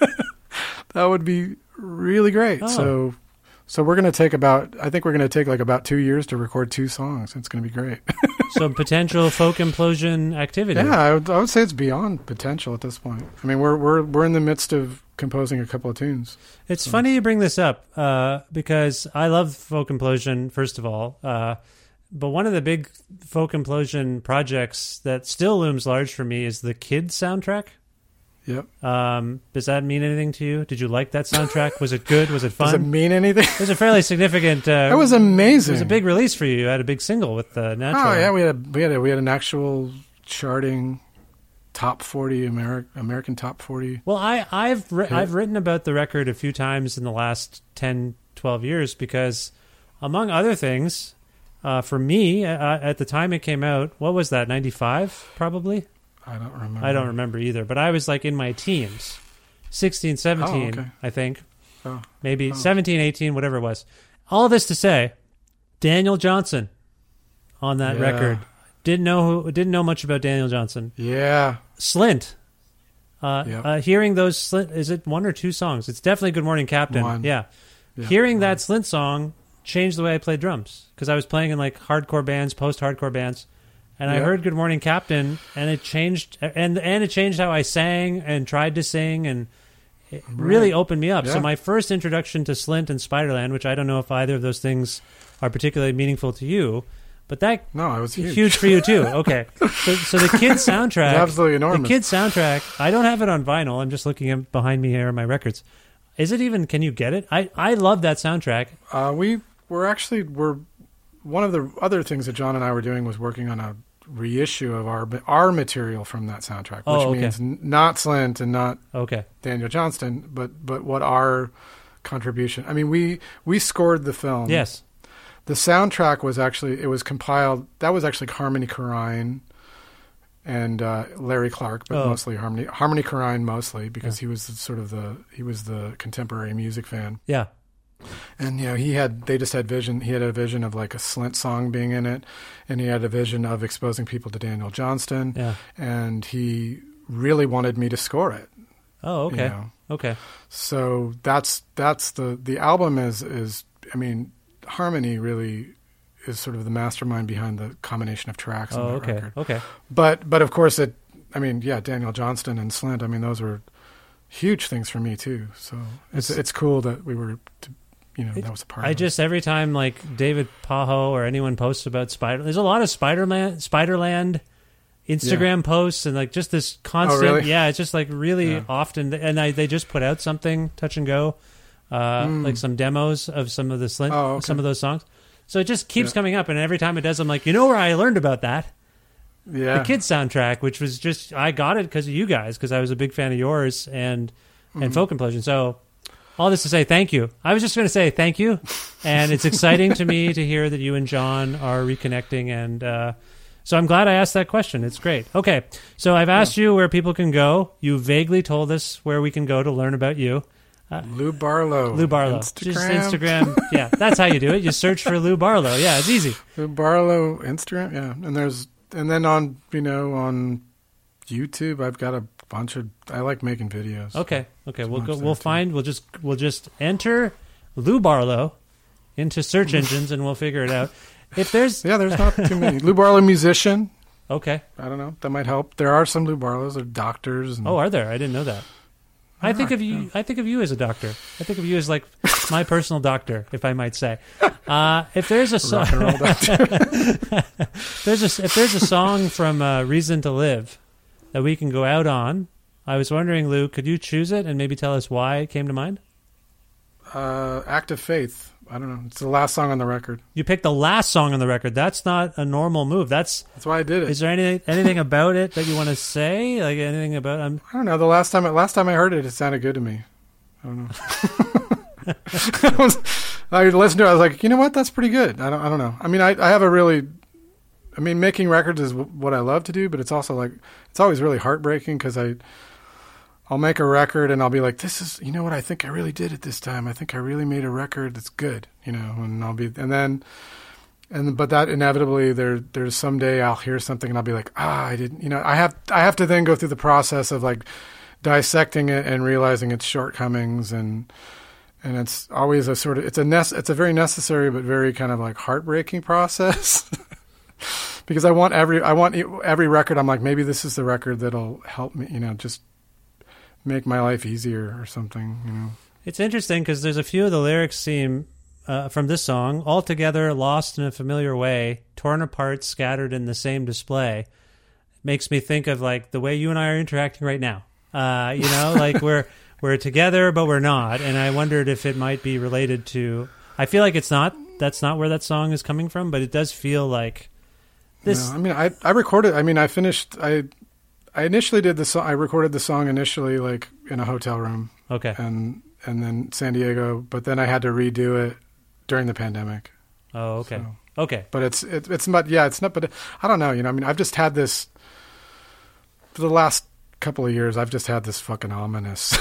that would be really great. Oh. So, so we're going to take about, I think we're going to take like about two years to record two songs. It's going to be great. So potential folk implosion activity. Yeah, I would, I would say it's beyond potential at this point. I mean, we're, we're, we're in the midst of composing a couple of tunes. It's funny you bring this up uh, because I love Folk Implosion, first of all. Uh, but one of the big Folk Implosion projects that still looms large for me is the Kids soundtrack. Yep. Um, does that mean anything to you? Did you like that soundtrack? Was it good? Was it Does it fun? mean anything? It was a fairly significant. Uh, It was amazing. It was a big release for you. You had a big single with uh, Natural. Oh yeah, we had a, we had a, we had an actual charting top forty Ameri- American top forty. Well, I, I've ri- Yeah. I've written about the record a few times in the last ten, twelve years because, among other things, uh, for me, uh, at the time it came out, what was that, ninety-five probably? I don't remember. I don't remember either, but I was like in my teens, sixteen, seventeen, Oh, okay. I think. Oh. Maybe Oh. seventeen, eighteen, whatever it was. All this to say, Daniel Johnson on that Yeah. record. Didn't know who, didn't know much about Daniel Johnson. Yeah. Slint. Uh, Yep. uh, hearing those Slint, is it one or two songs? It's definitely Good Morning Captain. One. Yeah. Yeah, Hearing one. that Slint song changed the way I played drums because I was playing in like hardcore bands, post-hardcore bands, and I Yeah. heard Good Morning Captain, and it changed, and and it changed how I sang and tried to sing, and it really opened me up. Yeah. So my first introduction to Slint and Spiderland, which I don't know if either of those things are particularly meaningful to you, but that no, it was huge, huge for you too. Okay, so so the Kids soundtrack, absolutely enormous. The Kids soundtrack. I don't have it on vinyl. I'm just looking at behind me here are my records. Is it even? Can you get it? I I love that soundtrack. Uh, we were actually we're one of the other things that John and I were doing was working on a reissue of our our material from that soundtrack, which oh, okay. means n- not Slint and not okay. Daniel Johnston, but but what our contribution. I mean, we we scored the film. Yes. The soundtrack was actually, it was compiled, that was actually Harmony Korine and uh, Larry Clark, but oh. mostly Harmony Harmony Korine mostly, because yeah. he was sort of the, he was the contemporary music fan. Yeah. And, you know, he had, they just had vision, he had a vision of like a Slint song being in it, and he had a vision of exposing people to Daniel Johnston, yeah. and he really wanted me to score it. Oh, okay. You know? Okay. So that's, that's the, the album is, is, I mean, Harmony really is sort of the mastermind behind the combination of tracks. Oh, on that okay, record. okay. But but of course it. I mean, yeah, Daniel Johnston and Slint. I mean, those were huge things for me too. So it's it's, it's cool that we were, to, you know, it, that was a part. I of just it. every time like David Pajo or anyone posts about Spider, there's a lot of Spiderland Spiderland Instagram yeah. posts and like just this constant. Oh, really? Yeah, it's just like really yeah. often, and I, they just put out something touch and go. Uh, mm. Like some demos of some of the Slint, oh, okay. some of those songs. So it just keeps yeah. coming up, and every time it does, I'm like, you know where I learned about that? Yeah, the Kids soundtrack, which was just I got it because of you guys, because I was a big fan of yours and and mm-hmm. Folk Implosion. So all this to say, thank you. I was just going to say thank you, and it's exciting to me to hear that you and John are reconnecting, and uh, so I'm glad I asked that question. It's great. Okay, so I've asked yeah. you where people can go. You vaguely told us where we can go to learn about you. Uh, Lou Barlow. Lou Barlow. Instagram. Just Instagram. Yeah, that's how you do it. You search for Lou Barlow. Yeah, it's easy. Lou Barlow Instagram. Yeah, and there's and then on you know on YouTube I've got a bunch of. I like making videos. Okay. Okay. We'll go. We'll find. Too. We'll just. We'll just enter Lou Barlow into search engines and we'll figure it out. If there's yeah, there's not too many. Lou Barlow musician. Okay. I don't know. That might help. There are some Lou Barlows. They're doctors. And, oh, are there? I didn't know that. I think of you. I think of you as a doctor. I think of you as like my personal doctor, if I might say. Uh, if there's a song, there's a if there's a song from uh, Reason to Live that we can go out on, I was wondering, Lou, could you choose it and maybe tell us why it came to mind? Uh, Act of Faith. I don't know. It's the last song on the record. You picked the last song on the record. That's not a normal move. That's that's why I did it. Is there anything anything about it that you want to say? Like anything about? Um, I don't know. The last time last time I heard it, it sounded good to me. I don't know. I, was, I listened to it. I was like, you know what? That's pretty good. I don't. I don't know. I mean, I, I have a really. I mean, making records is w- what I love to do, but it's also like it's always really heartbreaking because I. I'll make a record and I'll be like, this is, you know what, I think I really did it this time. I think I really made a record that's good, you know, and I'll be, and then, and, but that inevitably there, there's someday I'll hear something and I'll be like, ah, I didn't, you know, I have, I have to then go through the process of like dissecting it and realizing its shortcomings and, and it's always a sort of, it's a, nece- it's a very necessary, but very kind of like heartbreaking process because I want every, I want every record. I'm like, maybe this is the record that'll help me, you know, just make my life easier or something, you know. It's interesting because there's a few of the lyrics seem uh, from this song, all together, lost in a familiar way, torn apart, scattered in the same display. Makes me think of like the way you and I are interacting right now. Uh, you know, like we're we're together, but we're not. And I wondered if it might be related to. I feel like it's not. That's not where that song is coming from, but it does feel like this. No, I mean, I I recorded. I mean, I finished. I. I initially did the song. I recorded the song initially, like in a hotel room. Okay. And and then San Diego, but then I had to redo it during the pandemic. Oh, okay. So, okay. But it's it, it's not. Yeah, it's not. But I don't know. You know, I mean, I've just had this for the last couple of years. I've just had this fucking ominous,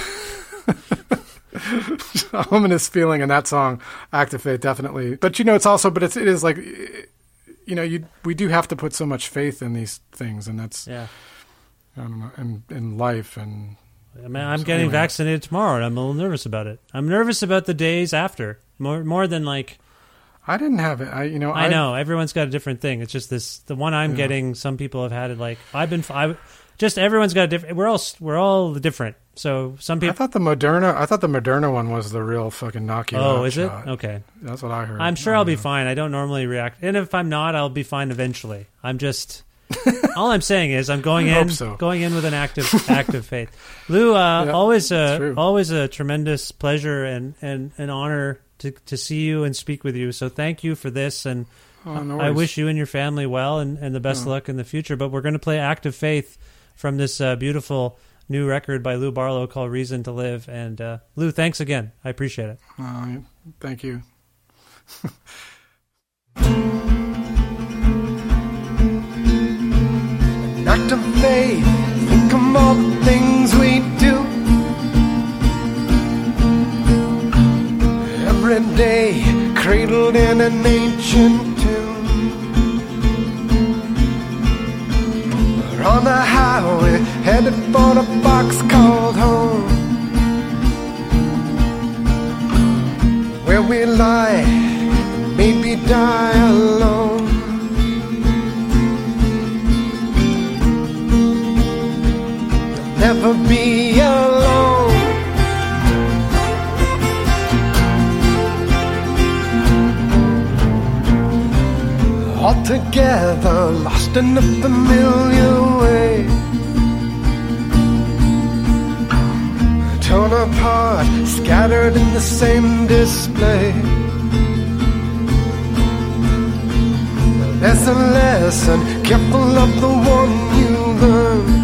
ominous feeling, and that song, Act of Faith, definitely. But you know, it's also. But it's it is like, you know, you we do have to put so much faith in these things, and that's yeah. I don't know, in, in life and. I mean, I'm so getting anyway. vaccinated tomorrow, and I'm a little nervous about it. I'm nervous about the days after, more more than like. I didn't have it. I you know. I, I know everyone's got a different thing. It's just this. The one I'm yeah. getting, some people have had it. Like I've been. I, just everyone's got a different. We're all we're all different. So some people. I thought the Moderna. I thought the Moderna one was the real fucking knock you out. Oh, is shot. it? Okay, that's what I heard. I'm sure I'll be fine. I don't normally react, and if I'm not, I'll be fine eventually. I'm just. All I'm saying is I'm going I in, hope so. going in with an active, active faith. Lou, uh, Yeah, always a, true. always a tremendous pleasure and, and an honor to to see you and speak with you. So thank you for this, and Oh, no I worries. wish you and your family well and, and the best Oh. luck in the future. But we're going to play Active Faith from this uh, beautiful new record by Lou Barlow called Reason to Live. And uh, Lou, thanks again. I appreciate it. Uh, thank you. An act of faith, think of all the things we do every day, cradled in an ancient tune. We're on the highway, headed for the box called home, where we lie, maybe die alone. Never be alone. All together, lost in a familiar way, torn apart, scattered in the same display. There's a lesson, careful of the one you learn,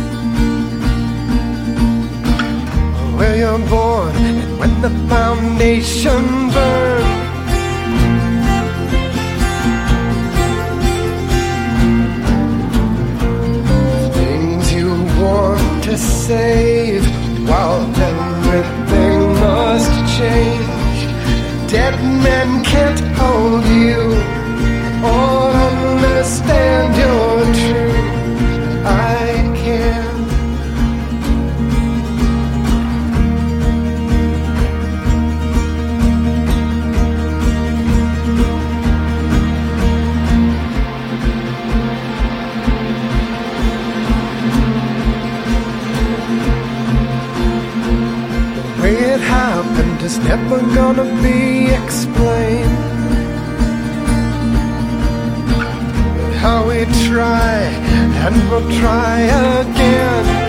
where you're born and when the foundation burns. Things you want to save while everything must change. Dead men can't hold you or understand your truth. I can. The way it happened is never gonna be explained. How we try and we'll try again.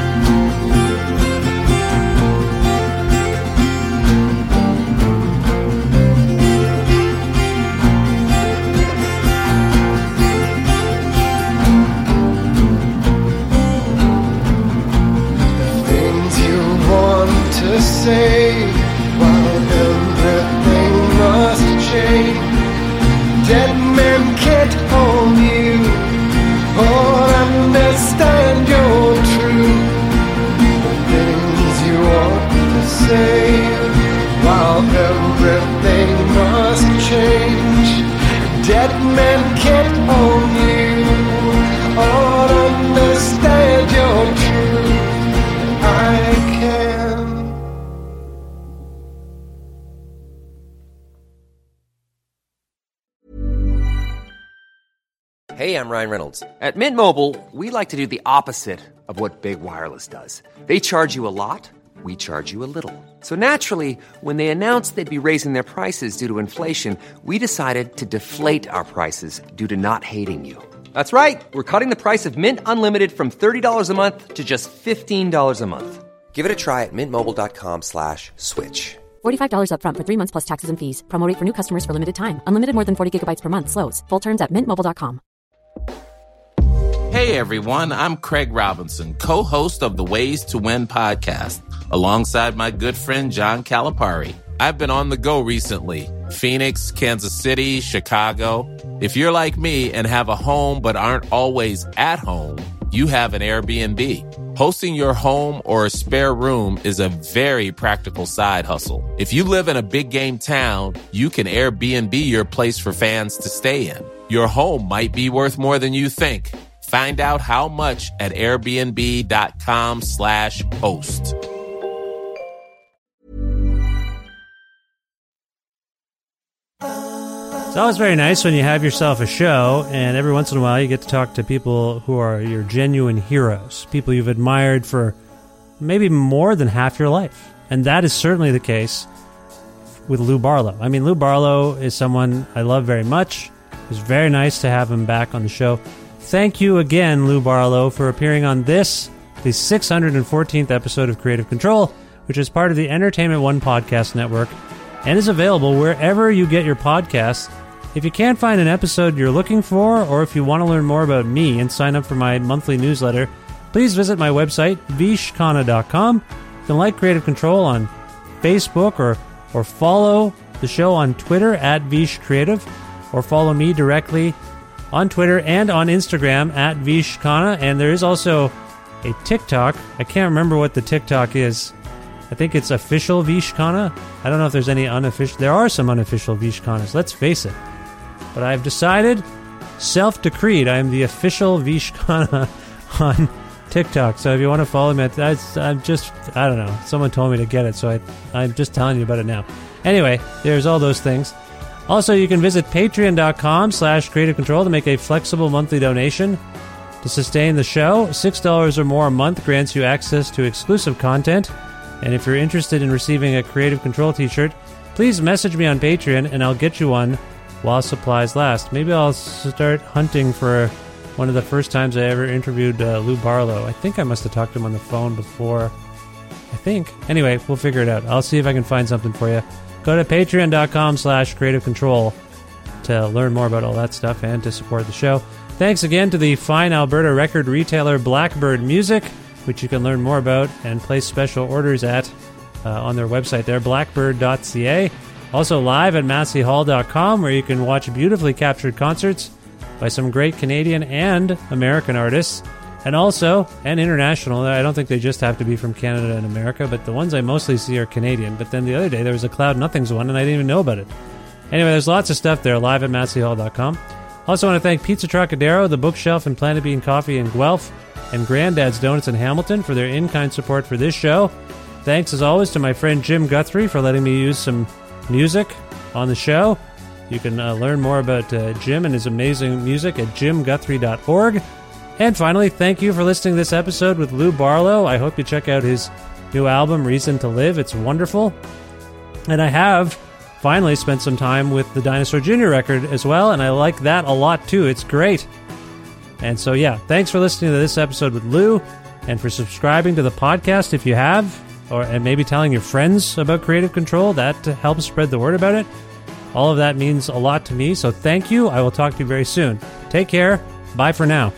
Things you want to say while everything must change. Dead men can't hold you or understand your truth. The things you want to say while everything must change. Dead men can't hold you or understand your truth. I can. Hey, I'm Ryan Reynolds. At Mint Mobile, we like to do the opposite of what Big Wireless does. They charge you a lot, we charge you a little. So naturally, when they announced they'd be raising their prices due to inflation, we decided to deflate our prices due to not hating you. That's right. We're cutting the price of Mint Unlimited from thirty dollars a month to just fifteen dollars a month. Give it a try at mintmobile.com slash switch. forty-five dollars up front for three months plus taxes and fees. Promo rate for new customers for limited time. Unlimited more than forty gigabytes per month. Slows full terms at mint mobile dot com. Hey everyone, I'm Craig Robinson, co-host of the Ways to Win podcast, alongside my good friend John Calipari. I've been on the go recently. Phoenix, Kansas City, Chicago. If you're like me and have a home but aren't always at home, you have an Airbnb. Hosting your home or a spare room is a very practical side hustle. If you live in a big game town, you can Airbnb your place for fans to stay in. Your home might be worth more than you think. Find out how much at airbnb.com slash host. So It's always very nice when you have yourself a show, and every once in a while you get to talk to people who are your genuine heroes, people you've admired for maybe more than half your life. And that is certainly the case with Lou Barlow. I mean, Lou Barlow is someone I love very much. It was very nice to have him back on the show. Thank you again, Lou Barlow, for appearing on this, the six hundred fourteenth episode of Creative Control, which is part of the Entertainment One Podcast Network and is available wherever you get your podcasts. If you can't find an episode you're looking for, or if you want to learn more about me and sign up for my monthly newsletter, please visit my website, vish khanna dot com. You can like Creative Control on Facebook, or, or follow the show on Twitter at Vish Creative, or follow me directly on Twitter and on Instagram at Vish Khanna. And there is also a TikTok. I can't remember what the TikTok is. I think it's official Vish Khanna. I don't know if there's any unofficial. There are some unofficial Vish Khannas, let's face it. But I've decided, self-decreed, I am the official Vish Khanna on TikTok. So if you want to follow me, that's, I'm just, I don't know. Someone told me to get it, so I, I'm just telling you about it now. Anyway, there's all those things. Also, you can visit patreon.com slash creative control to make a flexible monthly donation to sustain the show. six dollars or more a month grants you access to exclusive content. And if you're interested in receiving a Creative Control t-shirt, please message me on Patreon and I'll get you one while supplies last. Maybe I'll start hunting for one of the first times I ever interviewed uh, Lou Barlow. I think I must have talked to him on the phone before. I think. Anyway, we'll figure it out. I'll see if I can find something for you. Go to patreon.com slash creative control to learn more about all that stuff and to support the show. Thanks again to the fine Alberta record retailer Blackbird Music, which you can learn more about and place special orders at uh, on their website there, blackbird dot c a. Also live at massey hall dot com, where you can watch beautifully captured concerts by some great Canadian and American artists, and also, and international. I don't think they just have to be from Canada and America, but the ones I mostly see are Canadian. But then the other day there was a Cloud Nothings one, and I didn't even know about it. Anyway, there's lots of stuff there, live at massey hall dot com. Also want to thank Pizza Trocadero, The Bookshelf, and Planet Bean Coffee in Guelph, and Granddad's Donuts in Hamilton for their in-kind support for this show. Thanks, as always, to my friend Jim Guthrie for letting me use some music on the show. You can uh, learn more about uh, Jim and his amazing music at jim guthrie dot org. And finally, thank you for listening to this episode with Lou Barlow. I hope you check out his new album, Reason to Live. It's wonderful. And I have finally spent some time with the Dinosaur Junior record as well, and I like that a lot too. It's great. And so, yeah, thanks for listening to this episode with Lou, and for subscribing to the podcast if you have, or and maybe telling your friends about Creative Control. That helps spread the word about it. All of that means a lot to me, so thank you. I will talk to you very soon. Take care. Bye for now.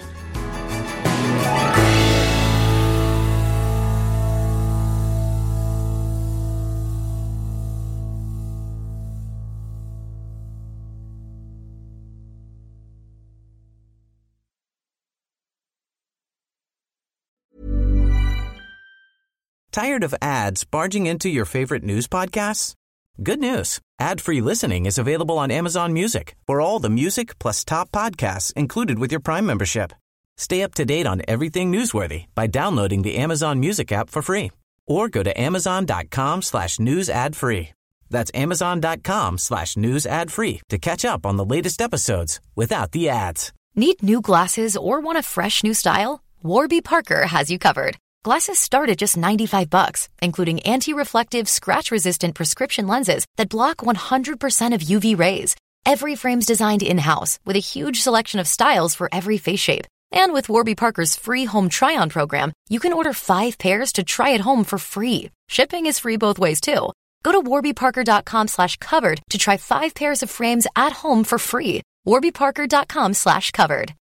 Tired of ads barging into your favorite news podcasts? Good news. Ad-free listening is available on Amazon Music for all the music plus top podcasts included with your Prime membership. Stay up to date on everything newsworthy by downloading the Amazon Music app for free, or go to amazon.com slash news ad free. That's amazon.com slash news ad free to catch up on the latest episodes without the ads. Need new glasses or want a fresh new style? Warby Parker has you covered. Glasses start at just ninety-five bucks, including anti-reflective, scratch-resistant prescription lenses that block one hundred percent of U V rays. Every frame's designed in-house with a huge selection of styles for every face shape. And with Warby Parker's free home try-on program, you can order five pairs to try at home for free. Shipping is free both ways, too. Go to warbyparker.com slash covered to try five pairs of frames at home for free. warbyparker.com slash covered.